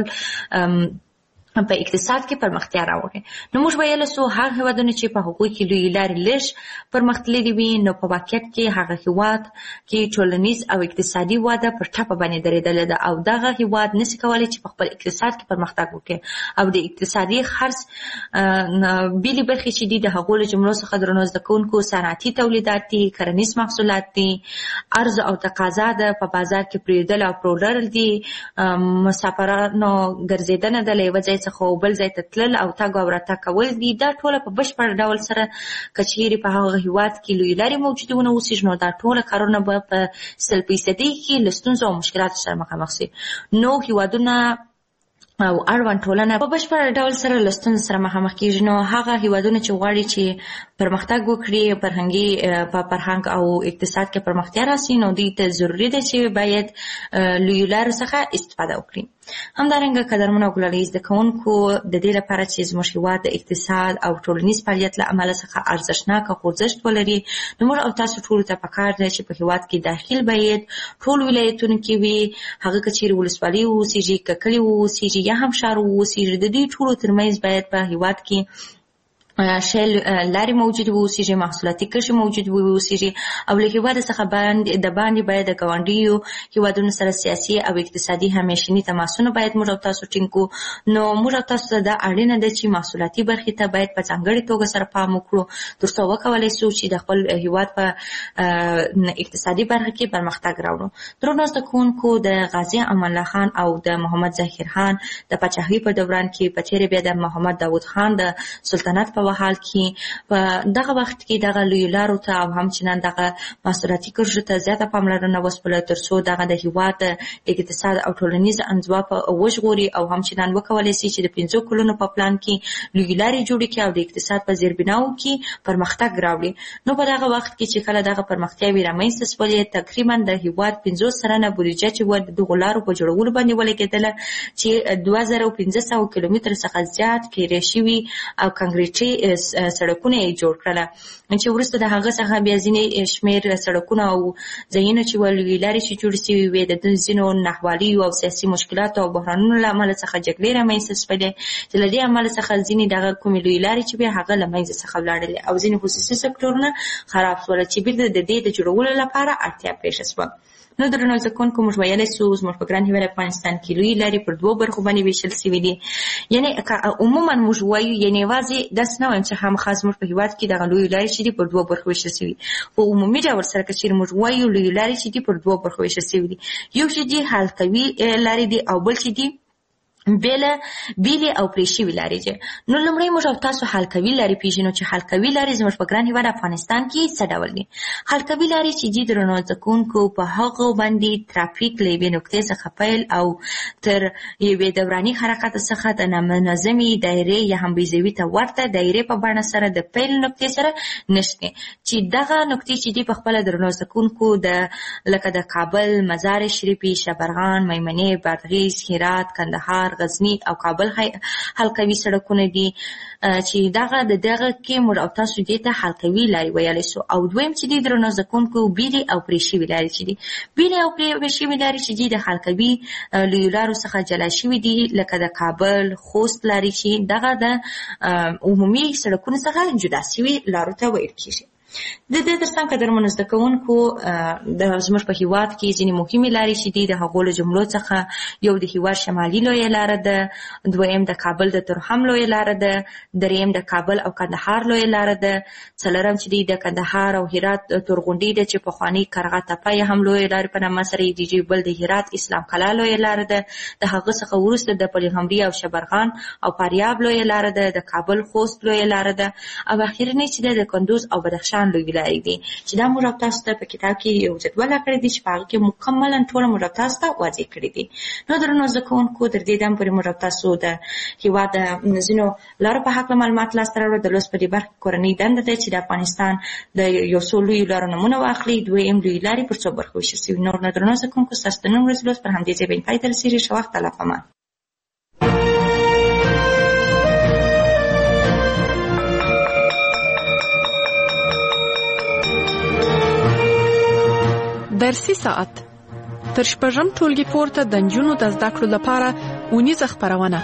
په اقتصاد کې پرمختیا راوړي. نو موږ ویلی سو هغه هېوادونه چې په هغوی کې لویې لارې لږ پرمختللي وي، نو په واقعیت کې هغه هېواد کې ټولنیز او اقتصادي وده پر ټپه باندې درېدلې ده، او دغه هېواد نشي کولی چې په خپل اقتصاد کې پرمختګ وکړي. او د اقتصادي خرڅ بېلې برخې چې دي د هغو له جملو څخه درنو زده کوونکو صنعتي تولیدات دي، کرنیز محصولات دي، عرض او تقاضا ده په بازار کې پرېږدل او پلورل دي، مسافرانو ګرځېدنه ده له یوه ځای څخه بل ځای ته تلل او تګ او راتګ کول دي. دا ټوله په بشپړ ډول سره که چیرې په هغه هېواد کې لویې لارې موجودې ونه اوسېږي، نو دا ټوله کارونه به په 100% کې له ستونزو او مشکلاتو سره مخامخ شي. نو هېوادونه او اړوند ټولنه په بشپړ ډول سره له ستونزو سره مخامخ کېږي. نو هغه هېوادونه چې غواړي چې پرمختګ وکړي، فرهنګي په فرهنګ او اقتصاد کې پرمختیا راسي، نو دوی ته ضروري ده چې باید لویو لارو څخه استفاده وکړي. همدارنګه قدرمنو او ګلالي زده کوونکو د دې لپاره چې زموږ هېواد د اقتصاد او ټولنیز فعالیت له امله څخه ارزښتناکه خوځښت ولري، نو موږ او تاسو ټولو ته پکار ده چې په هېواد کې داخل باید ټول ولایتونو کې وي، هغه که چیرې ولسوالي واوسېږي، که کلي واوسېږي یا هم ښار واوسېږي، د دې ټولو ترمنځ باید په هېواد کې شیل لارې موجود واوسېږي، محصولاتي کښې موجود واوسېږي، او له هېواده څخه د باندې باید د ګاونډیو هېوادونو سره سیاسي او اقتصادي همیشني تماسونه باید موږ او تاسو ټینګ کړو. نو موږ او تاسو ته دا اړینه ده چې محصولاتي برخې ته باید په ځانګړې توګه سره پام وکړو تر څو وکولی شو چې د خپل هېواد په اقتصادي برخه کې پرمختګ راوړو. درنو زده کوونکو، د غازي امان الله خان او د محمد ظاهر خان د پاچاهۍ په دوران کې په تېره بیا د محمد داود خان د سلطنت په حال کې په دغه وخت کې دغه لویو لارو ته او همچنان دغه محصولاتي کرښو ته زیاته پاملرنه وسپله تر څو دغه د هېواد د اقتصاد او ټولنیز انزوا په وژغوري او همچنان وکولی شي چې د 5 کلونو په پلان کې لویې لارې جوړې کړي او د اقتصاد په زیربناو کې پرمختګ راوړي. نو په دغه وخت کې چې کله دغه پرمختیاوې رامنځته شولې، تقریبا د هېواد 50 سلنه بودیجه چې وه د دغو لارو په جوړولو باندې ولګېدله، چې 2500 کیلومتره څخه زیات کیرې شوي او کانکریټي سړکونه یې جوړ کړله، چې وروسته د هغه څخه بیا ځینې شمېر سړکونه او ځایونه چې لویې لارې چې جوړې شوي وې د ځینو ناخوالیو او سیاسي مشکلاتو او بحرانونو له امله څخه جګړې رامنځته شولې، چې له دې امله څخه ځینې دغه کومې لویې لارې چې بیا هغه له منځه څخه ولاړلې او ځینې خصوصي سکتورونه خراب شول چې بیرته د دې د جوړولو لپاره اړتیا پېښه شوه. نو درنو زده کوونکو، موږ ویلی شو زموږ په ګران هېواد افغانستان کې لویې لارې پر 2 برخو باندې ویشل شوي دي. یعنې عموما موږ وایو، یعنې یوازې داسې نه وایم چې خامخا زموږ په هېواد کې دغه لویې لارې چې دي پر 2 برخو ویشل شوي، په عمومي ډول سره که چېرې موږ وایو لویې لارې چې دي پر 2 برخو ویشل شوي دي، یو چې دي حلقوي لارې دي او بل چې دي بیلې او پرې شوي لارې دي. نو لومړی موږ او تاسو حلقوي لارې پېژنو چې حلقوي لارې زموږ په ګران هېواد افغانستان کې څه ډول دي. حلقوي لارې چې دي درنو زده کوونکو، په هغو باندې ترافیک له یوې نقطې څخه پیل او تر یوې دوراني حرکت څخه د نامنظمې دایرې یا هم بیضوي ته ورته دایرې په بڼه سره د پیل نقطې سره نښتي، چې دغه نقطې چې دي په خپله درنو زده کوونکو لکه د کابل، مزار شریفي، شبرغان، میمنې، بادغیس، هرات، کندهار، غزنی او کابل حلقوي سړکونه دي، چې دغه کې موږ او تاسو دې ته حلقوي لارې ویلی شو. او دویم چې دي درنو زده کوونکو، بیلې او پرې شوي لارې چې دي. بیلې او پرې شوي لارې چې دي د حلقوي لویو لارو څخه جلا شوي دي، لکه د کابل، خوست لارې چې دغه د عمومي سړکونو څخه جدا شوي لارو ته ویل کېږي. د دې ترڅنګ قدرمنو زده کوونکو، زموږ په هېواد کې ځینې مهمې لارې چې دي د هغو له جملو څخه یو د هېواد شمالي لویه لاره ده، دویم د کابل د ترحم لویه لاره ده، دریم د کابل او کندهار لویه لاره ده، څلورم چې دی د کندهار او هرات تورغونډۍ ده چې پخوانۍ کرغه تپه یې هم لویه لارې په نامه سره یادېږي، بل د هرات اسلام قلعه لویه لاره ده، د هغه څخه وروسته د پیغمبري او شبرغان او فاریاب لویه لاره ده، د کابل خوست لویه لاره ده، او اخرنۍ چې د کندوز او بدخشان لویې لارې دي، چې دا موږ او تاسو ته په کتاب کې یو جدول راکړی دی چې په هغه کې مکملا ټوله موږ او تاسو ته واضح کړي دي. نو درنو زده کوونکو، تر دې دم پورې موږ او تاسو د هېواد د ځینو لارو په هکله معلومات لاسته راوړو. د لوست په دې برخه کې کورنۍ دنده ده چې د افغانستان د یو څو لویو لارو نومونه واخلي، دویم لویې لارې پر 2 برخو ویشل شوي. نور نو درنو زده کوونکو، ستاسو د نن ورځې لوست پر همدې ځای باندې پای ته رسېږي. ښه وخت، الله پامان. درسي ساعت تر 6 ټولګي پورته د نجونو د زده کړو لپاره اونیزه خپرونه.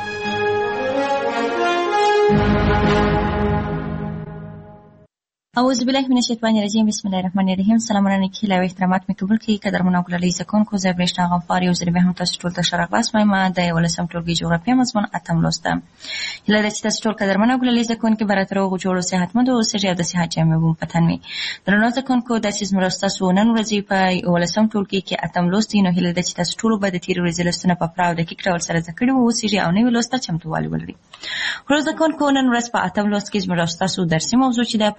اعوذ بالله من الشیطان الرجیم، بسم الله الرحمن الرحیم. سلامونه نیکي له احترامات مې قبول کړئ. قدرمنو او ګلالي زده کوونکو، زه برېښنا غمخوار یو ځل بیا هم تاسو ټول ته ښه راغلاست وایم. د 11 ټولګي جغرافیه مضمون 8 لوست ده. هیله ده چې تاسو ټول قدرمنو او ګلالي زده کوونکي به راته روغ جوړ او صحتمند اوسئ او د صحت جامې مو په تن وي. درنو زده کوونکو، داسې زموږ ستاسو نن ورځې په 11 ټولګي کې 8 لوست دی. نو هیله ده چې تاسو ټولو به د تېرې ورځې لوستونه په پوره او دقیق ډول سره زده کړي واوسئ او نوي لوست ته چمتووالی ولرئ. ورو زده کوونکو، نن ورځ په 8 لوست کې زموږ ستاسو درسي موضوع چې ده په افغانستان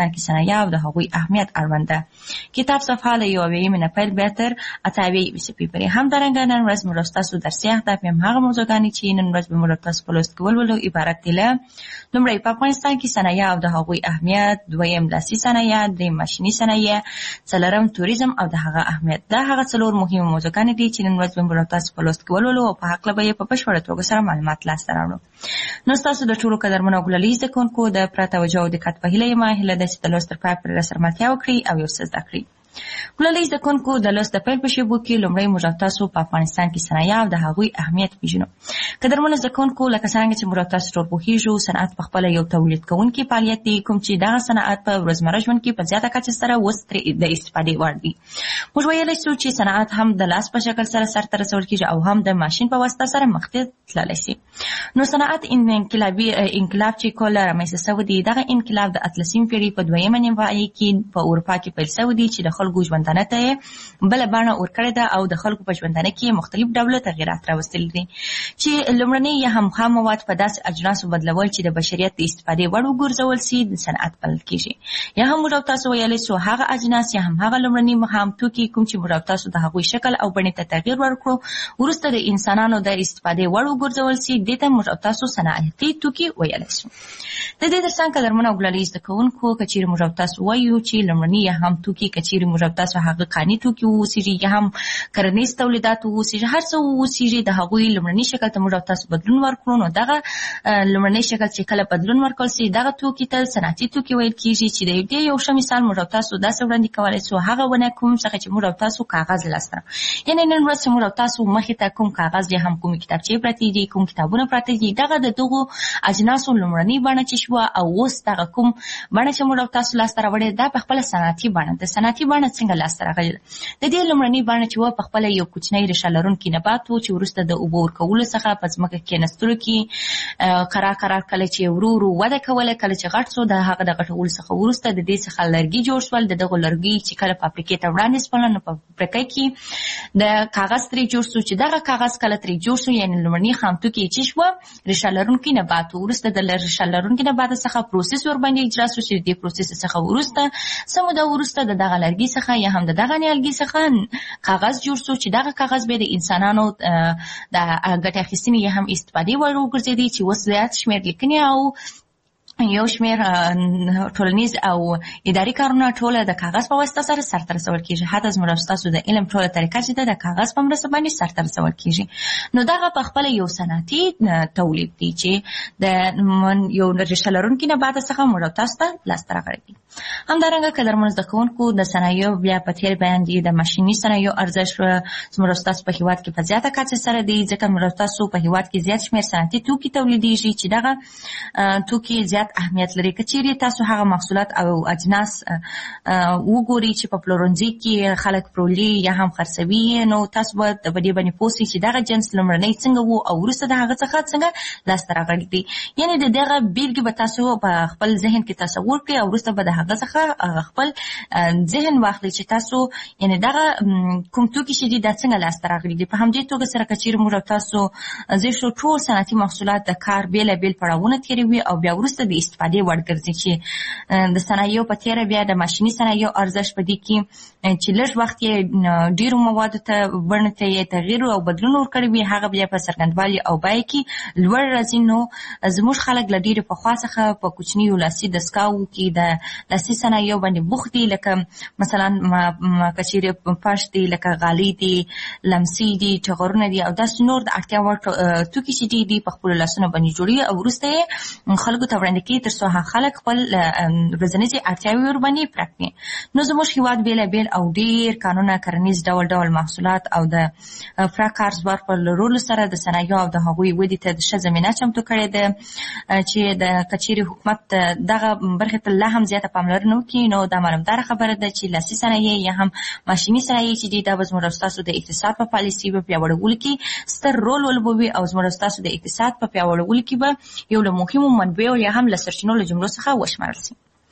افغانستان کې صنایع او د هغوی اهمیت اړوند ده. کتاب صفحه له 1 نه پیل بیا تر 28 صفحې پورې. همدارنګه نن ورځ موږ تاسو درسي اهداف هم هغه موضوعګانې چې نن ورځ به موږ تاسو په لوست کې ولولو عبارت دي له: لومړی په افغانستان کې صنایع او د هغوی اهمیت، دویم لاسي صنایع، دریم ماشیني صنایع، څلورم توریزم او د هغه اهمیت. دا هغه څلور مهمه موضوعګانې دي چې نن ورځ به موږ تاسو په لوست کې ولولو او په حق له به په بشپړه توګه سره معلومات لاسته راوړو. نو تاسو د ټولو قدرمنو او ګلالي زده کوونکو د پوره توجه او دقت په هیله یم ده چې د لوست تر پایه پورې راسره ملتیا وکړي او یو څه زده کړي. ګلالي زده کوونکو د لوست د پیل په شیبو کې لومړی موږ تاسو په افغانستان کې صنایع او د هغوی اهمیت پیژنو. قدرمنو زده کوونکو لکه څنګه چې موږ تاسو ټول پوهیږو صنعت په خپله یو تولید کوونکی فعالیت دی کوم چې دغه صنعت په ورځمره ژوند کې په زیاته کچه سره اوس ترې د استفادې وړ دی. موږ ویلی شو چې صنعت هم د لاس په شکل سره سرته رسول کېږي او هم د ماشین په واسطه سره مخته تللی شي. نو صنعت انقلاب چې کله رامنځته شوی دی دغه انقلاب د 18مې پېړۍ په دویمه نیمایي کې په اروپا کې پیل شوی دی چې د خلکو ژوندانه ته بله بڼه ورکړې ده او د خلکو په ژوندانه کې مختلف ډوله تغیرات راوستلي دي چې لومړنی یا هم خام مواد په داسې اجناسو بدلول چې د بشریت د استفادې وړ وګرځول سي د صنعت بلل کېږي. یا هم موږ تاسو ویلی شو هغه اجناس یا هم هغه لومړني خام توکي کوم چې موږ تاسو د هغوی شکل او بڼې ته تغییر ورکړو وروسته د انسانانو د استفادې وړ وګرځول سي دې ته موږ تاسو صنعتي توکي ویلی شو. د دې ترڅنګ قدرمنو او ګلالي زده کوونکو که چیرې موږ تاسو وایو چې لومړني یا هم توکي که چیرې موږ تاسو هغه قاني توکي واوسېږي یا هم کرنیز تولیدات واوسېږي هر څه واوسېږي د هغوی لومړني شکل ته موږ تاسو بدلون ورکړو نو دغه لومړنی شکل چې کله بدلون ورکړل سي دغه توکي ته صنعتي توکي ویل کېږي چې د دې یو ښه مثال موږ تاسو داسې وړاندې کولی شو هغه ونه کوم څخه چې موږ تاسو کاغذ لاسته یعنې نن ورځ چې موږ تاسو مخې ته کوم کاغذ یا هم کومې کتابچې پرتې دي کوم کتابونه پراته دي دغه د دغو اجناسو لومړنۍ بڼه چې شوه او اوس دغه کوم بڼه چې موږ تاسو لاسته راوړې دا په خپله صنعتي بڼه ده. صنعتي بڼه څنګه لاسته راغلې ده؟ د دې لومړنۍ بڼه چې وه په خپله یو کوچنی ریښه لرونکی نبات و چې وروسته د اوبو ورکولو څخه په ځمکه کېناستلو کې قرار کله چې ورو ورو وده کوله کله چې غټ سو د هغه د غټولو څخه وروسته د دې څخه لرګي جوړ شول. د دغو لرګي چې کله فابریکې ته وړاندې شول نو په فابریکه کې د کاغذ ترې جوړ سو چې دغه کاغذ کله ترې جوړ سو یعنې لومړني خام توکي چې شوه ریښه لرونکی نبات وروسته د ریښه لرونکي نبات څخه پروسس ورباندې اجرا سو چې د دې پروسس څخه وروسته څه موده وروسته د دغه لرګي څخه یا هم د دغه نیالګي څخه کاغذ جوړ سو چې دغه کاغذ به د انسانانو د ګټې اخیستنې یا هم استفادې وړ وګرځېدی چې اوس زیات شمېر لیکنې او یو شمېر ټولنیز او اداري کارونه ټوله د کاغذ په واسطه سره سرته رسول کېږي. حتی زموږ ستاسو د علم ټوله طریقه چې ده د کاغذ په مرسته باندې سرته رسول کېږي. نو دغه په خپله یو صنعتي تولید دی چې د یو ریښه لرونکي نبات څخه موږ تاسو ته لاسته راغلی دی. همدارنګه قدرمنو زده کوونکو د صنایعو بیا په تېر بیان دي د ماشیني صنایعو ارزښت زموږ ستاسو په هېواد کې په زیاته کچه سره دی ځکه موږ تاسو په هېواد کې زیات شمېر صنعتي توکي تولیدېږي چې دغه توکي زیات اهمیت لري. که چیرې تاسو هغه محصولات او اجناس وګورئ چې په پلورنځي کې خلک پلوري یا هم خرڅوي نو تاسو باید په دې باندې پوه شئ چې دغه جنس لومړنی څنګه و او وروسته د هغه څخه څنګه لاسته راغلی دی. یعنې د دغه بیلګې به تاسو په خپل ذهن کې تصور کړئ او وروسته به د هغه څخه خپل ذهن واخلئ چې تاسو یعنې دغه کوم توکي چې دي دا څنګه لاسته راغلي دي. په همدې توګه سره که چیرې موږ تاسو زه شو ټول صنعتي محصولات د کار بېلابېل پړاوونه تېروي او بیا وروسته د استفادې وړ ګرځي چې د صنایعو په تېره بیا د ماشیني صنایعو ارزښت په دې کې چې لږ وخت یې ډېرو موادو ته بڼې ته یې تغییر او بدلون ورکړی وي هغه بیا په څرګندوالي او بیې کې لوړ راځي. نو زموږ خلک له ډېرې پخوا څخه په کوچنیو لاسي دستګاوو کې د لاسي صنایعو باندې بوخت دي لکه مثلا که چیرې فرش دي لکه غالۍ دي لمسي دي ټغرونه دي او داسې نور د اړتیا وړ توکي چې دي په خپلو لاسونو باندې جوړوي او وروسته یې خلکو ته وړاندې کوي تر څو خلک خپل ورځنیزې اړتیاوې ورباندې پوره کړي. نو زموږ هېواد بېلابېل او ډېر کانونه کرنیز ډول ډول محصولات او د پوره کارزبار په لرلو سره د صنایعو او د هغوی ودې ته ښه زمینه چمتو کړې ده چې د که چیرې حکومت دغه برخې ته لا هم زیاته پاملرنه وکړي نو دا معلومداره خبره ده چې لاسي صنایع یا هم ماشیني صنایع چې دي دا به زموږ ستاسو د اقتصاد په پالیسي په پیاوړولو کې ستر رول ولوبوي او زموږ ستاسو د اقتصاد په پیاوړولو کې به یو له مهمو منبعو یا هم له سرچینو له جملو څخه وشمارل شي.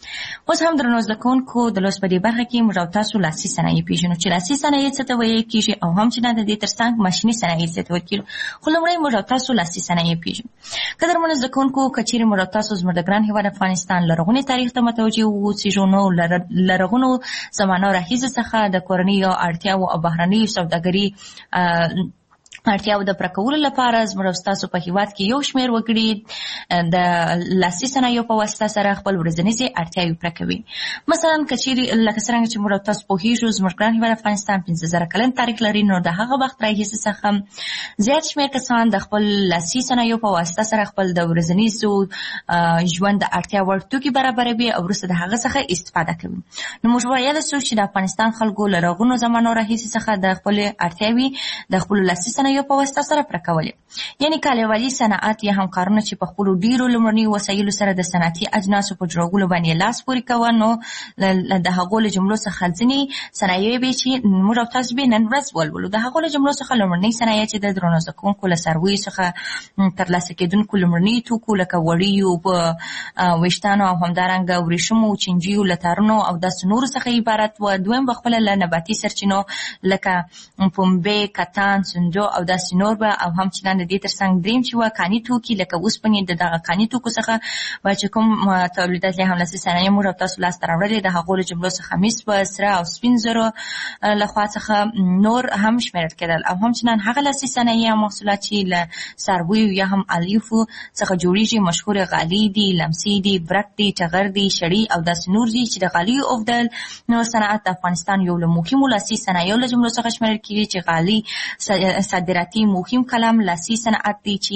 اوس هم درنو زده کوونکو د لوست په دې برخه کې موږ او تاسو لاسي صنایع پیژنو چې لاسي صنایع څه ته ویل کېږي او هم چې د دې ترڅنګ ماشیني صنایع څه ته ویل کېږي. خو لومړی موږ او تاسو لاسي صنایع پیژنو. قدرمنو زده کوونکو که چیرې موږ او تاسو زموږ د ګران هېواد افغانستان لرغوني تاریخ ته متوجه واوسېږو نو لرغونو زمانو راهیسې څخه د کورنیو اړتیاوو او بهرنیو سوداګري اړتیاو د پوره کولو لپاره زموږ ستاسو په هیواد کې یو شمېر وګړي د لاسي صنایعو په واسطه سره خپل ورځنیزې اړتیاوې پوره کوي. مثلا که چیرې لکه څرنګه چې موږ تاسو پوهیږو زموږ ګران هېواد افغانستان 15000 کلن تاریخ لري، نو د هغه وخت راهیسې څخه زیات شمېر کسان د خپل لاسي صنایعو په واسطه سره خپل د ورځنیزو ژوند د اړتیا وړ توکي برابروي او وروسته د هغه څخه استفاده کوي. نو موږ ویلی شو چې د افغانستان خلکو له لرغونو زمانو راهیسې څخه د خپلې اړتیاوې د خپلو لاسي صنایعو په واسطه سره پوره کولې. یعنې کالیوالي صنعت یا هم کارونه چې په خپلو ډېرو لومړنیو وسایلو سره د صنعتي اجناسو په جوړولو باندې لاس پورې کوه، نو د هغو له جملو څخه ځینې صنایع وې چې موږ او تاسو به نن ورځ ولولو. د هغو له جملو څخه لومړنۍ صنایع چې د درنو زده کوونکو له څارویو څخه ترلاسه کېدونکو لومړنیو توکو لکه وړیو، ویښتانو او همدارنګه ورېښمو، چینجیو، له تارونو او داسې نورو څخه عبارت و. دویم به خپله له نباتي سرچینو لکه پنبې، کتان، سنجو او داسې نور به، او هم چې د دې ترڅنګ دریم چې و کاني توکي لکه اوسپنې، د دغه کاني توکو څخه به چې کوم تولیدات یا هم لاسي صنایع موږ او تاسو لاسته راوړلې د هغو له جملو څخه مس په سره او سپین زرو لخوا څخه نور هم شمیرل کېدل، او هم چې نن هغه لاسي صنایع او محصولات چې له څارویو یا هم الیفو څخه جوړیږي مشهور غالۍ دي، لمسي دي، برک دي، ټغر دي، شړۍ او داسې نور دي چې د غالیو اوبدل نو صنعت د افغانستان یو له مهمو لاسي صنایعو له جملو څخه شمیرل کېږي چې غالۍ صادراتي مهم کلام لاسي صنعت دی چې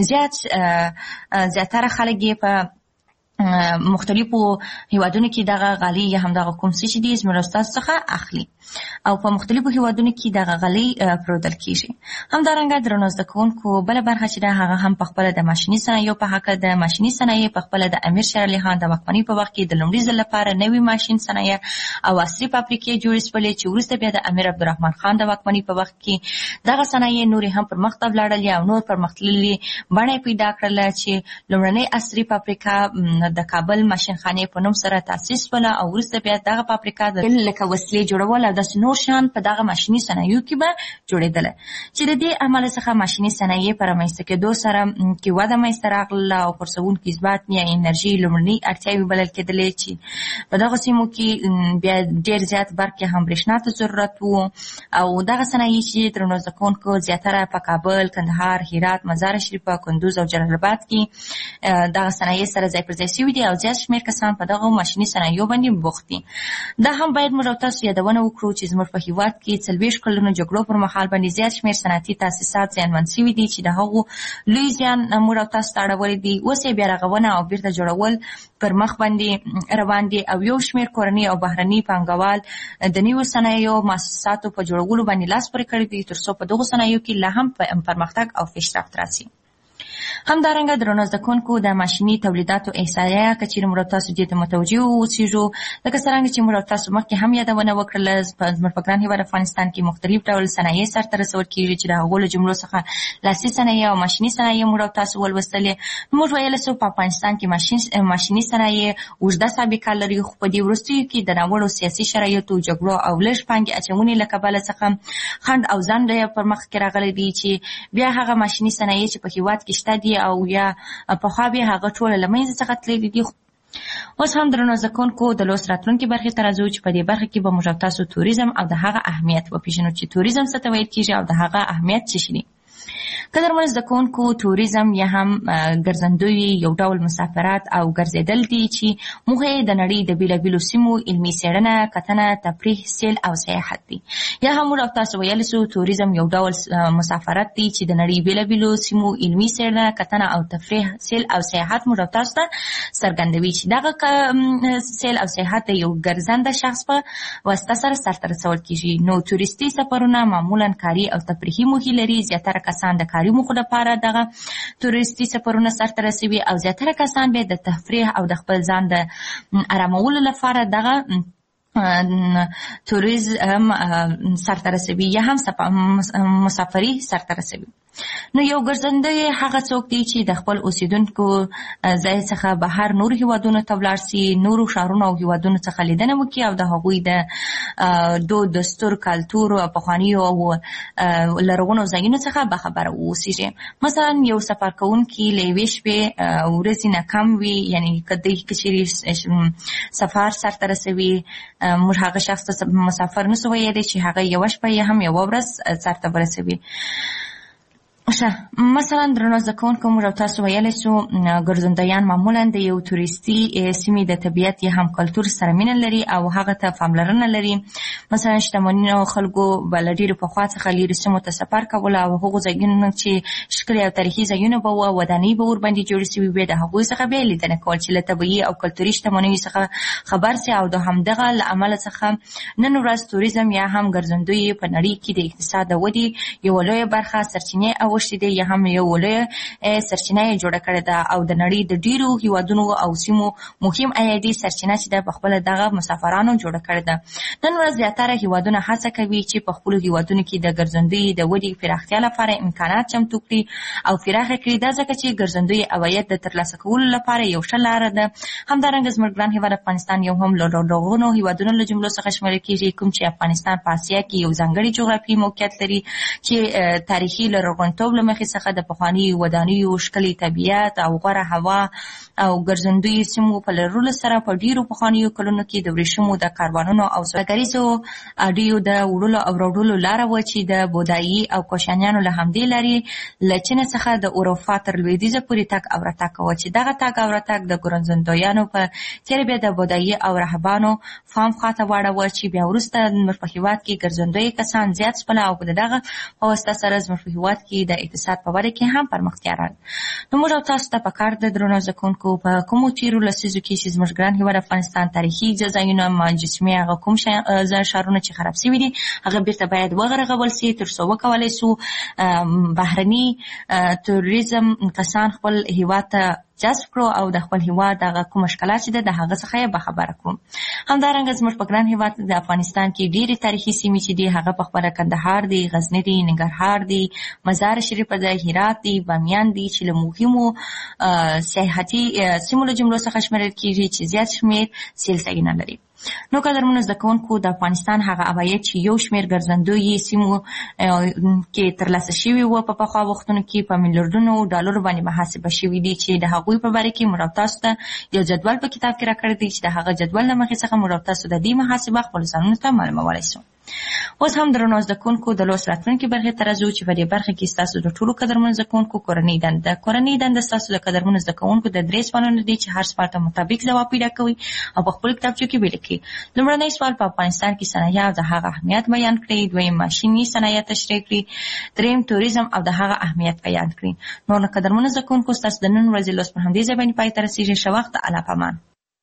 زیاتره خلک یې په مختلفو هیوادونو کې دغه غالۍ یا هم دغه کوم څه چې دي زموږ ستاسو څخه اخلي او په مختلفو هیوادونو کې دغه غالۍ پلورل کېږي. همدارنګه درنو زده کوونکو بله برخه چې ده هغه هم پخپله د ماشیني صنایعو په حقه د ماشیني صنایع پخپله د امیر شېر علي خان د واکمنۍ په وخت کې د لومړي ځل لپاره نوي ماشین صنایع او عصري فابریکې جوړې شولې چې وروسته بیا د امیر عبدالرحمن خان د واکمنۍ په وخت کې دغه صنایع نورې هم پرمخ ته ولاړلې او نور پرمختللې بڼه یې پیدا کړله چې لومړنۍ عصري فابریکه د کابل ماشینخانې په نوم سره تاسیس شوله او وروسته بیا دغه فابریکه لکه وسلې جوړول او داسې نور شیان په دغه ماشیني صنایعو کې به جوړېدله چې د دې عمله څخه ماشیني صنایع په رامنځته کېدو سره کې وده منځته راغله او پرسوونکي ثبات یا انرژي لومړنۍ اړتیاوې بلل کېدلې چې په دغه سیمو کې بیا ډېر زیات برق یا هم برېښنا ته ضرورت و او دغه صنایع چې درنو زده کوونکو زیاتره په کابل، کندهار، هرات، مزار شریف، کندوز او جلال آباد کې دغه صنایع سره ځای پر ځای شوي دي او زیات شمېر کسان په دغه ماشیني صنایعو باندې بوخت دي. دا هم باید موږ او تاسو یادونه وکړو چې زموږ په هېواد کې 40 کلونو جګړو پر مهال باندې زیات شمېر صنعتي تاسیسات زیانمن شوي دي چې د هغو لوی زیان موږ او تاسو ته اړولی دي. اوس یې بیا رغونه او بیرته جوړول پر مخ باندې روان دي او یو شمېر کورني او بهرني پانګوال د نویو صنایعو مؤسساتو په جوړولو باندې لاس پورې کړی دي تر څو په دغو صنایعو کې لا هم پرمختګ او پیشرفت راسي. همدارنګه درنو زده کوونکو د ماشیني تولیداتو احصایه که چیرې موږ تاسو دې ته متوجه واوسېږو لکه څرنګه چې موږ تاسو مخکې هم یادونه وکړله زموږ په ګران هېواد افغانستان کې مختلف ډول صنایع سرته رسول کېږي چې د هغو له جملو څخه لاسي صنایع او ماشیني صنایع موږ تاسو ولوستلې. موږ ویلی شو په افغانستان کې ماشیني صنایع اوږده سابقه لري خو په دې وروستیو کې د ناوړو سیاسي شرایطو، جګړو او لږ پانګې اچونې له کبله څخه خنډ او ځنډ پر مخ کې راغلی دي چې بیا هغه ماشیني صنایع چې په هېواد کې شته دي او یا پخوا بیا هغه ټوله له منځه څخه تللي دي. اوس هم درنو زده کوونکو د لوست راتلونکي برخې ته راځو چې په دې برخه کې به موږ تاسو توریزم او د هغه اهمیت وپېژنو چې توریزم څه ته ویل کېږي او د هغه اهمیت څه شي دي. قدرمن زده کوونکو توریزم یا هم ګرځندوی یو ډول مسافرت او ګرځېدل دي چې موخه یې د نړۍ د بېلابېلو سیمو علمي څېړنه، کتنه، تفریح، سیل او سیاحت دي. یا هم موږ تاسو ویلی شو توریزم یو ډول مسافرت دی چې د نړۍ بېلابېلو سیمو علمي څېړنه، کتنه او تفریح، سیل او سیاحت موږ تاسو ته څرګندوي چې دغه سیل او سیاحت د یو ګرځنده شخص په واسطه سره سرته رسول کېږي. نو توریستي سفرونه معمولا کاري او تفریحي موخې لري. زیاتره کسان د کاري موخو لپاره دغه توریستي سفرونه سرته رسوي او زیاتره کسان به د تفریح او د خپل ځان د آرامولو لپاره دغه توریزم سرته رسوي یا هم مسافري سرته رسوي. نو یو ګرځنده هغه څوک دی چې د خپل اوسیدونکو ځای څخه بهر نور هیوادونو ته ولاړ سي، نورو ښارونو او هیوادونو څخه لیدنه وکړي او د هغوی د دود، دستور، کلتور او پخوانیو او لرغونو ځایونو څخه باخبره واوسي. مثلا یو سفر کوونکی له یوې شپې ورځې نه کم وي، یعنې که دی که چیرې سفر سرته رسوي، موږ هغه شخص ته مسافر نسو ویلی چې هغه یوه شپه یا هم یوه ورځ سرته ورسوي. مثلا درنو زده کوونکو، موږ او تاسو ویلی سو ګرځندویان معمولا د یو توریستي سیمې د طبیعت یا هم کلتور سره مینه لري او هغه ته پاملرنه لري. مثلا شتمنو خلکو به له ډېرو پخوا څخه لیرې سیمو ته سفر کوله او هغو ځایونو چې ښکلي او تاریخي ځایونه به وه، ودانۍ به ورباندې جوړې سوي وې، د هغوی څخه بیا لیدنه کول چې له طبیعي او کلتوري شتمنیو څخه خبر سي او د همدغه له امله څخه نن ورځ توریزم یا هم ګرځندوی په نړۍ کې د اقتصاد د ودې یوه لویه برخه سرچینې اوښتې دی یا هم یو لویه سرچینه یې جوړه کړې ده او د نړۍ د ډېرو هیوادونو او سیمو مهم عایدي سرچینه چې ده په خپله دغه مسافرانو جوړه کړې ده. نن ورځ زیاتره هیوادونه هڅه کوي چې په خپلو هیوادونو کې د ګرځندوی د ودې پراختیا لپاره امکانات چمتو کړي او پراخه کړي. دا ځکه چې ګرځندوی عواید د ترلاسه کولو لپاره یو ښه لاره ده. همدارنګه زموږ ګران هیواد افغانستان یو هم له لرغونو هیوادونو له جملو څخه شمیرل کېږي، کوم چې افغانستان په اسیا کې یو ځانګړی جغرافیایي موقعیت لري چې تاریخي لرغونتوب له مخې څخه د پخوانیو ودانیو، ښکلي طبیعت او غوره هوا او ګرځندوی سیمو په لرلو سره په ډېرو پخوانیو کلونو کې د ورېښمو د کاروانونو او سوداګریزو اډیو د وړلو او راوړلو لاره وه چې د بودایي او کوشانیانو له همدې لارې له چین څخه د اروپا تر لویدیځه پورې تګ او راتګ کوه، چې دغه تګ او راتګ د ګرځندویانو په څېر بیا د بودایي او راهبانو فام خواته واړوه چې بیا وروسته زموږ په هېواد کې ګرځندوی کسان زیات شول او د دغه په واسطه سره زموږ په هېواد کې د اقتصاد په وده کې هم پرمختیا راغله. نو موږ او تاسو ته پکار ده درنو زده کوونکو، په کومو تېرو لسیزو کې چې زموږ ګران هېواد افغانستان تاریخي ځایونه، مجسمې، هغه کوم ښارونه چې خراب سوي دي هغه بیرته باید وغرغول سي تر څو وکولی سو بهرني توریزم کسان خپل هېواد ته جذب کړو او د خپل هېواد هغه کوم مشکلات چې ده د هغه څخه یې باخبره کړو. همدارنګه زموږ په ګران هېواد د افغانستان کې ډېرې تاریخي سیمې چې دي هغه په خپله کندهار دی، غزني دی، ننګرهار دی، مزار شریف دی، هرات دی، بامیان دی چې له مهمو سیاحتي سیمو له جملو څخه شمیرل کېږي چې زیات شمېر سیلځایونه لري. نو قدرمنو زده کوونکو، د افغانستان هغه عواید چې یو شمېر ګرځندویي سیمو کې ترلاسه شوي وو په پخوا وختونو کې په میلیاردونو ډالرو باندې محاسبه شوي دي چې د هغوی په باره کې موږ تاسو ته یو جدول په کتاب کې راکړی دی چې د هغه جدول له مخې څخه موږ تاسو د دې محاسبه خپلو ځانونو ته معلومولی شو. اوس هم درنو زده کوونکو د لوست راتلونکي برخې ته راځو چې په دې برخه کې ستاسو د ټولو قدرمنو زده کوونکو کورنۍ دنده ستاسو د قدرمنو زده کوونکو د 3 سوالونو دي چې هر سوال ته مطابق ځواب پیدا کوئ او په خپل کتابچو کې ولیکئ. لومړنی سوال په افغانستان کې صنایع او د هغه اهمیت بیان کړئ. دویم ماشیني صنایع تشریح کړئ. دریم توریزم او د هغه اهمیت بیان کړئ. نور قدرمنو زده کوونکو، ستاسو د نن ورځې لوست په همدې ځای باندې پای ته رسیږي. ښه وخت، الله پامان.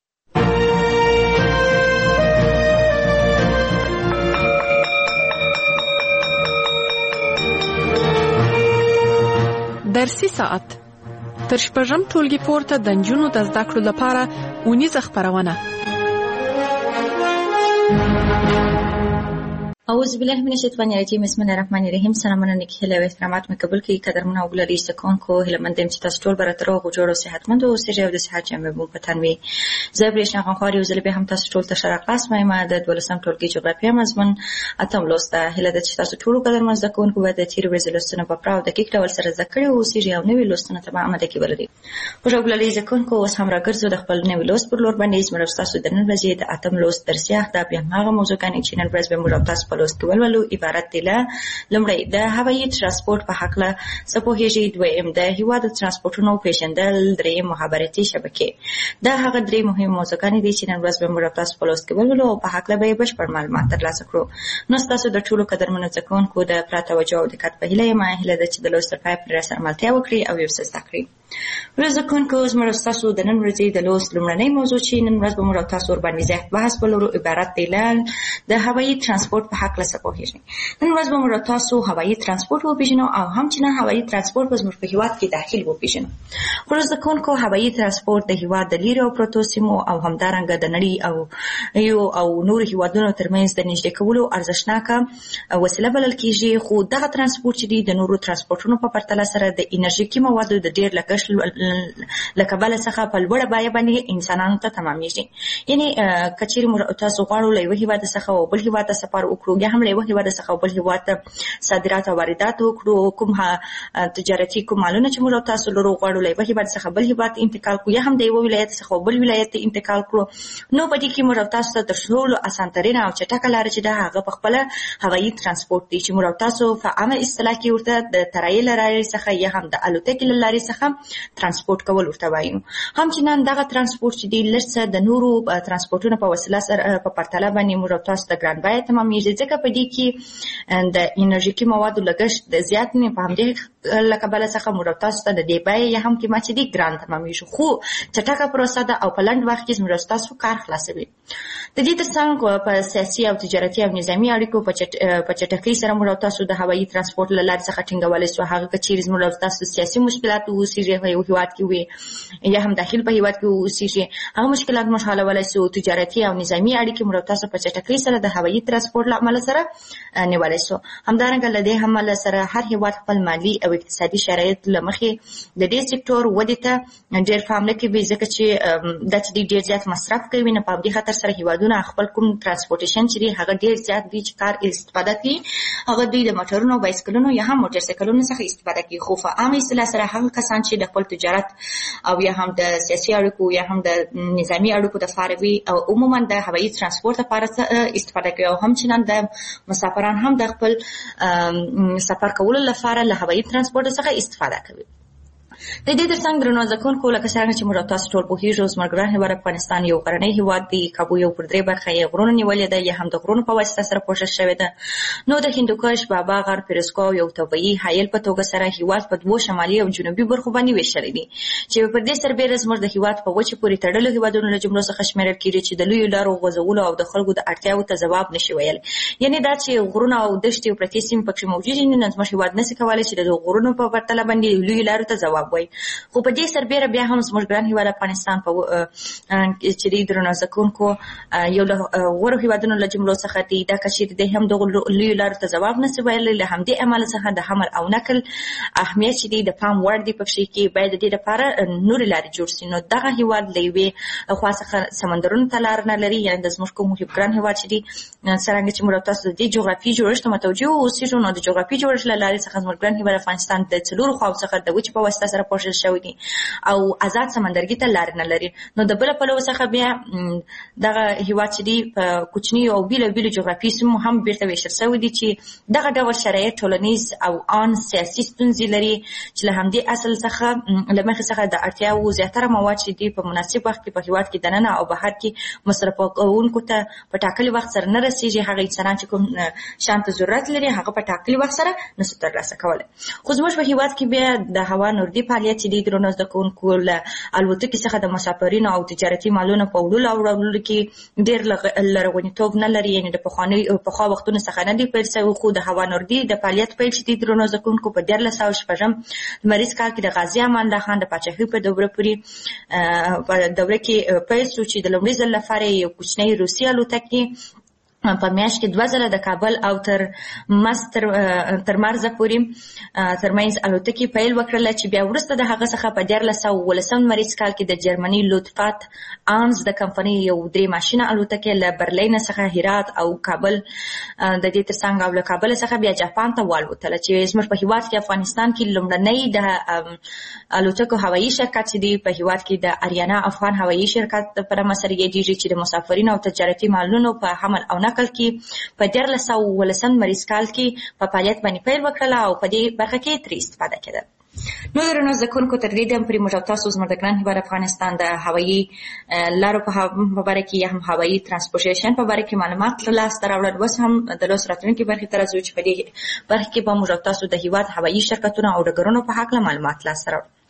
درسي ساعت تر شپږم ټولګي پورته د نجونو د زده کړو لپاره اونیزه خپرونه. اعوذ بالله من الشیطان الرجیم، بسم الله الرحمن الرحیم. سلامونه، نیکی هیلې او احترامات مې قبول کړئ. قدرمنو او ګلالي زده کوونکو، هیلهمند یم چې تاسو ټول به راته روغ او جوړ او صحتمند اوسئ او د صحت جامې مو په تن وي. زه برېښنا غنخوار یو ځل بیا هم تاسو ټول ته ښه راغلاست وایم. د 12م ټولګي جغرافیه مضمون 8م لوست ده. هیله ده چې تاسو ټولو قدرمنو زده کوونکو به د تېرې ورځې لوستونه په پوره او دقیق ډول سره زده کړي اوسئ او نوي لوستونه ته به اماده کې ولرئ. خوږ او ګلالي زده کوونکو، اوس هم راګرځو د خپل نوي لوست پر لور باندې. زموږ او ستاسو د نن ورځې د 8م لوست درسي اهداف بیا هغه موضوعګانې چې نن ورځ به موږ او تاسو په لوست کې ولولو عبارت دي له: لومړی د هوایي ترانسپورت په هکله څه پوهېږئ. دویم د هېوادو ترانسپورټونو پیژندل. دریم مخابراتي شبکې. دا هغه 3 مهم موضوعګانې دي چې نن ورځ به موږ او تاسو په لوست کې ولولو او په هکله به یې بشپړ معلومات ترلاسه کړو. نو ستاسو د ټولو قدرمنو زده کوونکو د پوره توجه او دقت په هیله یم. هیله ده چې د لوست تر پایه پورې راسره ملتیا وکړئ او یو څه زده کړئ. ورزکونکو زموږ تاسو د نن ورځې د لوست لومړنۍ موضوع چې نن ورځ به موږ تاسو ورباندې زیات بحث ولرو عبارت دی د هوایي ترانسپورت په حق څه پوهیږئ. نن ورځ به موږ تاسو هوایي ترانسپورت وپیژنو او همچنان هوایي ترانسپورت په زموږ په هیواد کې داخل وپیژنو. ورزکونکو هوایي ترانسپورت د هیواد د لیرې او پرتو سیمو او همدارنګه د نړۍ او نور هیوادونو ترمنځ د نږدې کولو ارزښتناکه وسیله بلل کیږي. خو دغه ترانسپورت چې د نورو ترانسپورتونو په پرتله سره د انرژیکي موادو د ډیر لګښت لکه بل څخه په لوړه بیه باندې انسانانو ته تمامېږي. یعنی کچېرې موږ تاسو غواړو له یو هیواد څخه او بل هیواد ته سفر وکړو، یا هم له یو هیواد څخه او بل هیواد ته صادرات او واردات وکړو، کوم تجارتي کوم مالونه چې موږ تاسو لرو غواړو له یو هیواد څخه بل هیواد انتقال کړو، یا هم د یو ولایت څخه بل ولایت ته انتقال کړو، نو په دې کې موږ تاسو ته تر ټولو اسان ترینه او چټکه لار چې دا هغه په خپل هوایي ترانسپورت دی چې موږ تاسو په عامه اصطلاح کې ورته د طیارې لارې څخه یا هم د الوتکې لارې څخه ترانسپورت کول ورته وایو. همچنان دغه ترانسپورت چې دی لږ څه د نورو ترانسپورتونو په وسیله سره په پرتله باندې موږ تاسو ته ګران بیه تمامېږي، ځکه په دې کې د انرژیکي موادو لګښت د زیات نه په همدې له کبله څخه موږ تاسو ته د دې بیه یا هم قیمت چې دی ګران تمامېږي، خو چټکه پروسه ده او په لنډ وخت کې موږ تاسو کار خلاصوي. د دې ترڅنګ په سیاسي او تجارتي او نظامي اړیکو په چټکۍ سره موږ تاسو د هوایي ترانسپورت له لارې څخه ټینګولی شو. هغه که چیرې موږ تاسو سیاسي مشکلات اوسېږي په یو هیواد کې وي یا هم داخل په هیواد کې اوسېږي، هغه مشکلات موږ حلولی شو. تجارتي او نظامي اړیکې موږ تاسو په چټکۍ سره د هوایي ترانسپورت له امله سره نیولی شو. همدارنګه له دې امله سره هر هیواد خپل مالي او اقتصادي شرایط له مخې د دې سکتور ودې ته ډېر پام نه کوي، ځکه چې دا چې ډېر زیات مصرف کوي، نه په همدې خاطر سره هیوادونه خپل کوم ترانسپورټیشن چې دی هغه ډېر زیات دی چې کار استفاده کوي، هغه دوی د موټرونو، بایسکلونو یا هم موټر سایکلونو څخه استفاده کوي. خو په عامه اصطلاح سره هغه کسان چې د خپل تجارت او یا هم د سیاسي اړیکو یا هم د نظامي اړیکو لپاره وي او عموما د هوایي ترانسپورت لپاره استفاده کوي، او همچنان د مسافران هم د خپل سفر کولو لپاره له هوایي ترانسپورت څخه استفاده کوي. د دې ترڅنګ درنو ځکونکو لکه څنګه چې موږ تاسو ټول پوهیږو زموږ ګران هیواد افغانستان یو غرنی هیواد دی، کابو یو پر درې برخه یې غرونه نیولې ده یا هم د غرونو په واسطه سره پوښښ شوی ده. نو د هندوکش، بابا غر، پیرسکو یو طبیعي حایل په توګه سره هیواد په دوه شمالي او جنوبي برخو باندې ویشل دي چې په دې سربېره زموږ د هیواد په وچه پورې تړلو هیوادونو له جملو څخه شمیرل کېږي چې د لویو لارو غځولو او د خلکو د اړتیاو ته ځواب نشي ویل. یعنی دا چې غرونه او دښتې او پرتې سیمې پکې موجود دي، نو زموږ هیواد نشي کولی چې د غرونو په پرتله باندې لویو لارو ته ځواب وایي. خو په دې سربېره بیا هم زموږ ګران هیواد افغانستان په چې دی درنو ځکونکو یو له غوره هیوادونو له جملو څخه دی، دا که چېرې دی هم د لویو لارو ته ځواب نشي ویلی، له همدې امله څخه د حمل او نقل اهمیت چې دی د پام وړ دی پکې کې باید د دې لپاره نورې لارې جوړ شي. نو دغه هیواد له یوې خوا څخه سمندرونو ته لار نه لري، یعنې د زموږ کوم ګران هیواد چې دی څرنګه چې موږ تاسو د دې جغرافیې جوړښت متوجه اوسېږو، نو د جغرافیې جوړښت له لارې څخه زموږ ګران هیواد افغانستان د څلورو خواو څخه د وچې په واسطه سره پوښل شوی دی او آزاد سمندرګي ته لار نه لري. نو د بل پلوه څخه بیا دغه هیواد چې دی په کوچني او بیلابیلو جغرافیې سیمو هم بیرته ویشل شوی دی چې دغه ډول شرایط ټولنیز او ان سیاسي ستونزې لري چې له همدې اصل څخه له مخې څخه د اړتیاوو زیاتره مواد چې دی په مناسب وخت کې په هیواد کې دننه او بهر کې مصرف کوونکو ته په ټاکلي وخت سره نه رسیږي. هغه انسانان چې کوم شان ته ضرورت لري هغه په ټاکلي وخت سره نشي ترلاسه کولی. خو زموږ په هیواد کې بیا د هوا نوردي فعالیت چې دی درنو زده کوونکو له الوتکې څخه د مسافرینو او تجارتي مالونو په وړلو او راوړلو کې ډېر لرغونیتوب نه لري، یعنې د پخوا وختونو څخه نه دی پیل شوی. خو د هوا نوردي د فعالیت پیل چې دی درنو زده کوونکو په 1406 لمریز کال کې د غازي امان الله خان د پاچاهۍ په دوره پورې په دوره کې پیل شو چې د لومړي ځل لپاره یو کوچنی روسي الوتکې په میاشت کې 2 ځله د کابل او تر مرزه پورې ترمنځ الوتکې پیل وکړله چې بیا وروسته د هغه څخه په 1419 لمریز کال کې د جرمني لوتفات آنز د کمپنۍ یو 3 ماشینه الوتکې له برلین څخه هرات او کابل د دې ترڅنګ او له کابل څخه بیا جاپان ته والوتله چې زموږ په هیواد کې افغانستان کې لومړنی د الوتکو هوایي شرکت چې دی په هیواد کې د اریانا افغان هوایي شرکت پر مسر یادېږي چې د مسافرینو او تجارتي مالونو په حمل او نقل کې په 1419 لمریز کال کې په فعالیت باندې پیل وکړله او په دې برخه کې ترې استفاده کېده. نو درنو زکونکو تر دې دم پرې موږ تاسو زموږ د ګران هیواد افغانستان د هوایي لارو په باره کې یا هم هوایي ترانسپورټیشن په باره کې معلومات لاسته راوړل. اوس هم د لوست راتلونکي برخې ته راځو چې په دې برخه کې به موږ تاسو د هیواد هوایي شرکتونو او ډګرونو په هکله معلومات لاسته راوړو.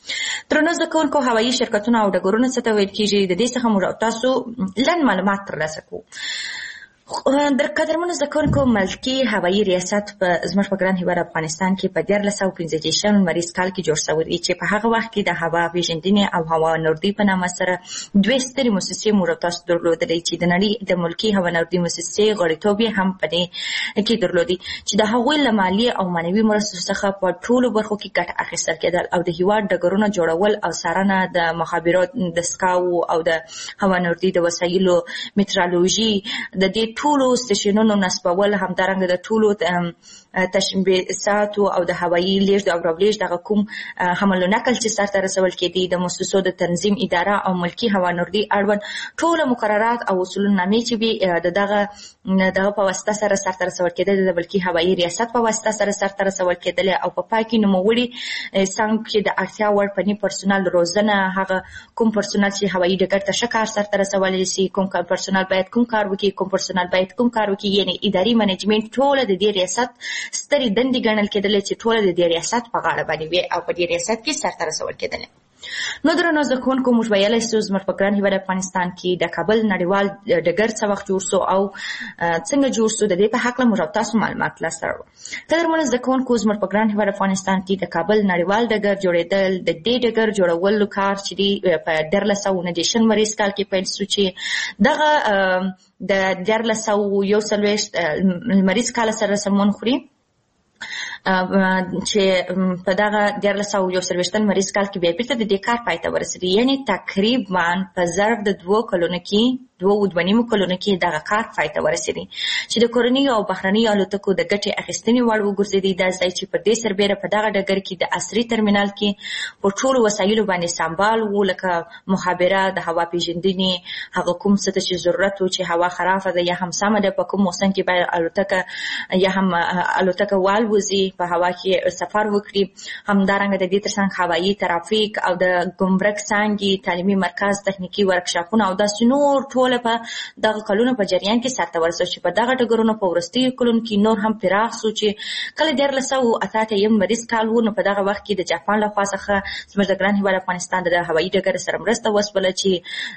درنو زده کوونکو، هوایي شرکتونه او ډګرونه څه ته ویل کېږي، د دې څخه موږ تاسو لنډ معلومات ترلاسه کوو. در قدرمنو زده کوونکو، ملکي هوایي ریاست په زموږ په ګران هېواد افغانستان کې په 1965 لمریز کال کې جوړ شوی دی، چې په هغه وخت کې د هوا پېژندنې او هوا نردۍ په نامه سره دوې سترې مؤسسې موږ تاسو درلودلې، چې د نړۍ د ملکي هوا نردۍ مؤسسې غړیتوب یې هم په دې کې درلودي، چې د هغوی له مالي او معنوي مرستو څخه په ټولو برخو کې ګټه اخیستل کېدل، او د هېواد ډګرونه جوړول او څارنه د مخابرات دستګاوو او د هوا نردۍ د وسایلو میټرالوژي د دې ټولو سټیشنونو نصبول، همدارنګه د ټولو تشبیهاتو او د هوایي لیږد او راولېږد دغه کوم حمل و نقل چې سرته رسول کېدي، د مؤسسو د تنظیم اداره او ملکي هوا نردۍ اړوند ټوله مقررات او اصولنامې چې وي د دغه په واسطه سره سرته رسول کېدل، د ملکي هوایي ریاست په واسطه سره سرته رسول کېدل، او په پای کې نوموړي څنګ کې د اړتیا وړ فني پرسونل روزنه، هغه کوم پرسونل چې هوایي ډګر ته ښه کار سرته رسولی شي، کوم پرسونل باید کوم کار وکړي، کوم پرسونل باید کوم کار وکړي، یعنې اداري منیجمنټ ټوله د دې ریاست سترې دندې ګڼل کېدلې چې ټوله د دې ریاست په غاړه باندې وي او په دې ریاست کې سرته رسول کېدلې. نو درنو زده کوونکو، موږ ویلی شو زموږ په ګران هېواد افغانستان کې د کابل نړیوال ډګر څه وخت جوړ شو او څنګه جوړ شو، د دې په هکله موږ تاسو معلومات لاسته راوړو. قدرمنو زده کوونکو، زموږ په ګران هېواد افغانستان کې د کابل نړیوال ډګر جوړېدل، د دې ډګر جوړولو کار چې دی په 1919 لمریز کال کې پیل شو، چې دغه د 1941 لمریز کال سره سمون خوري، چې په دغه 1941 لمریز کال کې بیا بیرته د دې کار پای ته ورسېدی، یعنې تقریبا په ظرف د 2 کلونو کې 2.5 کلونو کې دغه کار پای ته ورسېدی، چې د کورنیو او بهرنیو الوتکو د ګټې اخیستنې وړ وګرځېدی. دا ځای چې په دې سربیره په دغه ډګر کې د عصري ترمینال کې په ټولو وسایلو باندې سمبال و، لکه مخابره، د هوا پېژندنې، هغه کوم څه ته چې ضرورت و چې هوا خرابه ده یا هم سمه ده، په کوم موسم کې باید الوتکه یا هم الوتکه والوځي، په هوا کې سفر وکړي. همدارنګه د دې ترڅنګ هوایي ترافیک او د ګمرک څانګې، تعلیمي مرکز، تخنیکي ورکشاپونه او داسې نور ټول په دغه کلونو په جریان کې سرته ورسول، چې په دغه ډګرونو په وروستیو کلونو کې نور هم پراخ شو، چې کله 1988 لمریز کال و، نو په دغه وخت کې د جاپان له خوا څخه زموږ د ګران هېواد افغانستان د هوایي ډګر سره مرسته وشوله، چې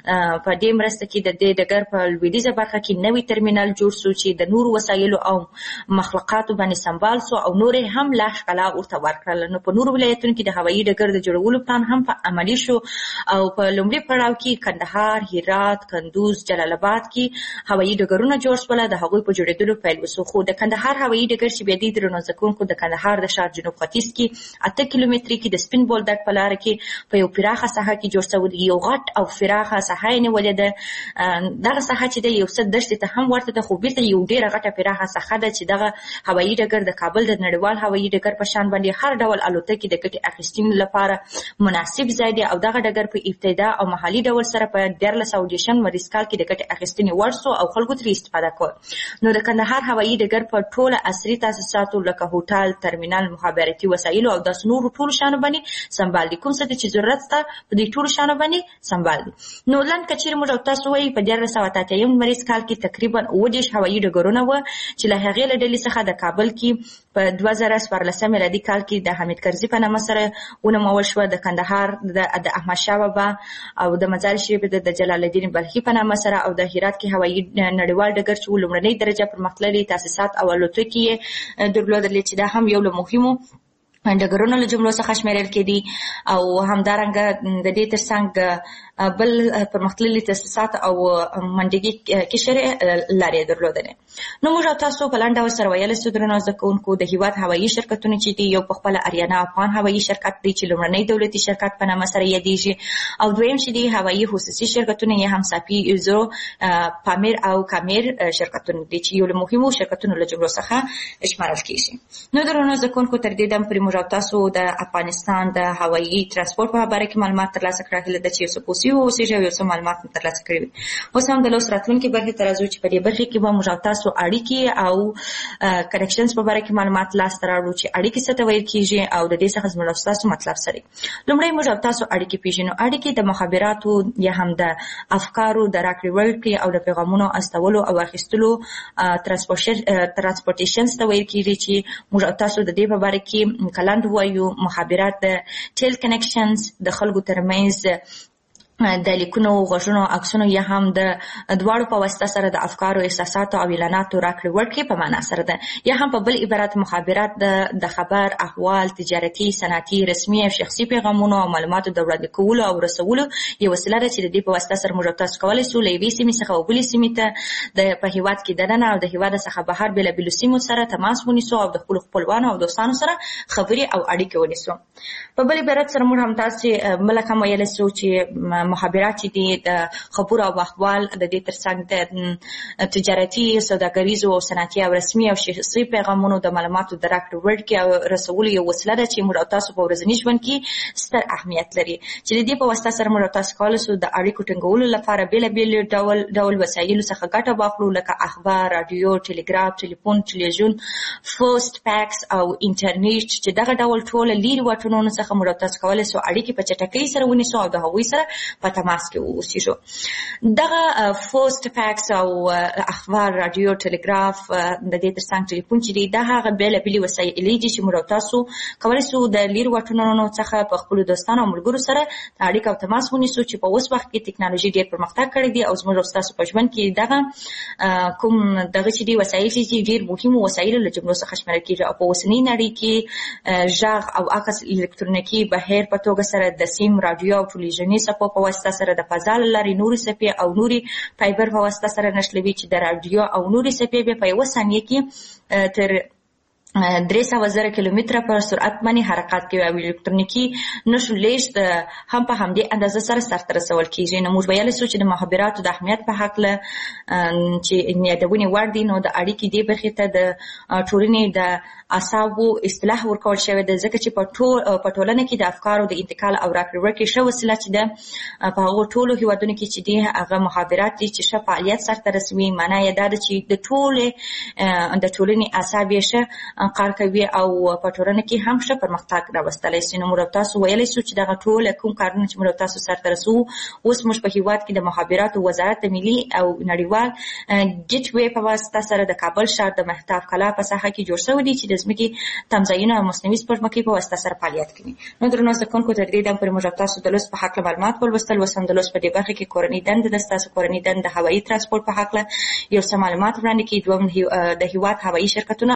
په دې مرسته کې د دې ډګر په لویدیځه برخه کې نوی ترمینال جوړ شو، چې د نورو وسایلو او مخلوقاتو باندې سمبال شو، او نور هم لا ښکلا ورته ورکړل. نو په نورو ولایتونو کې د هوایي ډګر د جوړولو پلان هم په عملي شو، او په لومړي پړاو کې کندهار، هرات، کندوز، جلال آباد کې هوایي ډګرونه جوړ شول، د هغوی په جوړېدلو پیل وشو. خو د کندهار هوایي ډګر چې بیا دې درنو زده کوونکو د کندهار د ښار جنوب ختیځ کې 8 کیلومتري کې د سپین بولدک په لاره کې په یو پراخه ساحه کې جوړ شوی دی، یو غټ او پراخه ساحه یې نیولې ده. دغه ساحه چې د یو څه دښتې ته هم ورته ده، خو بیرته یو ډېره غټه پراخه ساحه ده، چې دغه هوایي ډګر د کابل د نړیوال هوایي ډګر په شان باندې هر ډول الوتکې د ګټې اخیستنې لپاره مناسب ځای دی، او دغه ډګر په ابتدا او محلي ډول سره په 1919 لمریز کال کې د ګټې اخیستنې وړ شو او خلکو ترې استفاده کوله. نو د کندهار هوایي ډګر په ټوله عصري تاسیساتو لکه هوټل، ترمینال، مخابراتي وسایلو او داسې نورو ټولو شیانو باندې سمبال دي، کوم څه چې ضرورت شته په دې ټولو شیانو باندې سمبال دي. نو لنډ که چېرې موږ تاسو وایي په 1988 لمریز کال کې تقریبا 30 هوایي ډګرونه وه، چې له هغې له ډلې څخه د کابل کې په 2014 میلادي کال کې د حمید کرزي په نامه سره ونومول شوه، د کندهار د احمدشاه بابا او د مزار شریف د جلال الدین بلخي په نامه سره، او د هرات کې هوایي نړیوال ډګر چې لومړنۍ درجه پرمختللي تاسیسات او الوتکې یې درلودلې، چې دا هم یو له مهمو ډګرونو له جملو څخه شمیرل کېدي. او همدارنګه د دې ترڅنګ بل پرمختللي تاسیسات او منډګي کشرې لارې درلودلې. نو موږ تاسو په لنډ ډول سره ویلی شو درنو زده کوونکو، د هېواد هوایي شرکتونه چې دي، یو پخپله اریانا افغان هوایي شرکت دی چې لومړنی دولتي شرکت په نامه سره یادېږي، او دویم چې دي هوایي خصوصي شرکتونه یې هم صافي، ایزرو، پامیر او کامیر شرکتونه دي، چې یو له مهمو شرکتونو له جملو څخه شمارل کېږي. نو درنو زده کوونکو، تر دې دم پورې موږ تاسو د افغانستان د هوایي ترانسپورت په باره کې معلومات ترلاسه کړه، هیله ده چې یو څه پوه شوي واوسېږئ او یو څه معلومات مو ترلاسه کړي وي. اوس هم د لوست راتلونکي برخې ته راځو، چې په دې برخې کې به موږ تاسو اړیکې او کنیکشنز په باره کې معلومات لاسته راوړو، چې اړیکې څه ته ویل کېږي او د دې څخه زموږ تاسو مطلب سره. لومړی موږ تاسو اړیکې پېژنو. اړیکې د مخابراتو یا هم د افکارو د راکړې ورکړې او د پیغامونو استولو او اخیستلو ترانسپورټیشنز ته ویل کېږي، چې موږ تاسو د دې په باره کې لنډ وایو مخابرات د ټیل کنیکشنز د خلکو ترمنځ د لیکونو غږونو عکسونو یا هم د دواړو په واسطه سره د افکارو احساساتو او اعلاناتو راکړې ورکړې په معنا سره ده یا هم په بل عبارت مخابرات د خبر احوال تجارتي صنعتي رسمي او شخصي پیغامونو او معلوماتو د وړاندې کولو او رسولو یو وسیله ده چې د دې په واسطه سره موږ تاسو کولی شو له یوې سیمې څخه بلې سیمې ته په هیواد کې دننه او د هیواد څخه بهر بېلابېلو سیمو سره تماس ونیسو او د خپلو خپلوانو او دوستانو سره خبرې او اړیکې ونیسو. په بل عبارت سره موږ همداسې بله هم ویلی شو چې مخابرات چې دي د خبرو او احوال د دې ترڅنګ د تجارتي سوداګریزو او صنعتي او رسمي او شخصي پیغامونو د معلوماتو د راکړې ورکړې او رسولو یو وسیله ده چې موږ تاسو په ورځني ژوند کې ستر اهمیت لري چې د دې په واسطه سره موږ تاسو کولی شو د اړیکو ټینګولو لپاره بېلابېل ډول وسایلو څخه ګټه واخلو لکه اخبار راډیو ټلګراف ټلیفون تلویزیون پوسټ فاکس او انټرنیټ چې دغه ډول ټول لیرې واټنونو څخه موږ تاسو کولی شو اړیکې په چټکۍ سره ونیسو او د هغوی سره په تماس کې واوسیږو. دغه پوسټ فاکس او اخبار راډیو ټلګراف د دې ترڅنګ ټلیفون چې دی دا هغه بېلابېلې وسایلې دي چې موږ تاسو کولی شو د لیرې واټنونو څخه په خپلو دوستانو او ملګرو سره اړیکه او تماس ونیسو چې په اوس وخت کې ټکنالوژي ډېر پرمختګ کړی دی او زموږ او ستاسو په ژوند کې دغه کوم دغه چې دي وسایل چې ډېر مهمو وسایلو له جملو څخه شمیرل کېږي او په اوسنۍ نړۍ کې غږ او عکس الکترونیکي بهیر په توګه سره د سیم راډیو او ټلویزیوني څپو په واسطه سره د فضا له لارې نورې څپې او نورې فایبر په واسطه سره نښلوي چې د راډیو او نورې څپې بیا په یوه ثانیه کې تر 300,000 کیلومتره پر سرعت باندې حرکت کوي او الکترونیکي نشو لیږد هم په همدې اندازه سره سرته رسول کېږي. نو موږ ویلی شو چې د مخابراتو د اهمیت په هکله چې یادونې وړ دي نو د اړیکې دې برخې ته د ټولنې د اعصابو اصطلاح ورکول شوی ده ځکه چې په ټولنه کې د افکارو د انتقال او راکړې ورکړې ښه وسیله چې ده په هغو ټولو هېوادونو کې چې دي هغه مخابرات دي چې ښه فعالیت سرته رسوي. معنا یې دا ده چې د ټولنې اعصاب یې ښه کار کوي او په ټولنه کې هم ښه پرمختګ راوستلی شي. نو موږ تاسو ویلی شو چې دغه ټول کوم کارونه چې موږ تاسو سرته رسوو اوس موږ په هېواد کې د مخابراتو وزارت د ملي او نړیوال ګیټ وی په واسطه سره د کابل ښار د مهتاب کلا په ساحه کې جوړ شوی دی چې د ځمکې تمځایونه او مصنوعي سپوږمکۍ په واسطه سره فعالیت کوي. نو درنو زده کوونکو تر دې دمه پورې موږ تاسو د لوست په هکله معلومات ولوستل. اوس هم د لوست په دې برخه کې کورنۍ دنده ده ستاسو کورنۍ دنده د هوایي ترانسپورټ په هکله یو څه معلومات وړاندې کړي. دوم د هېواد هوایي شرکتونه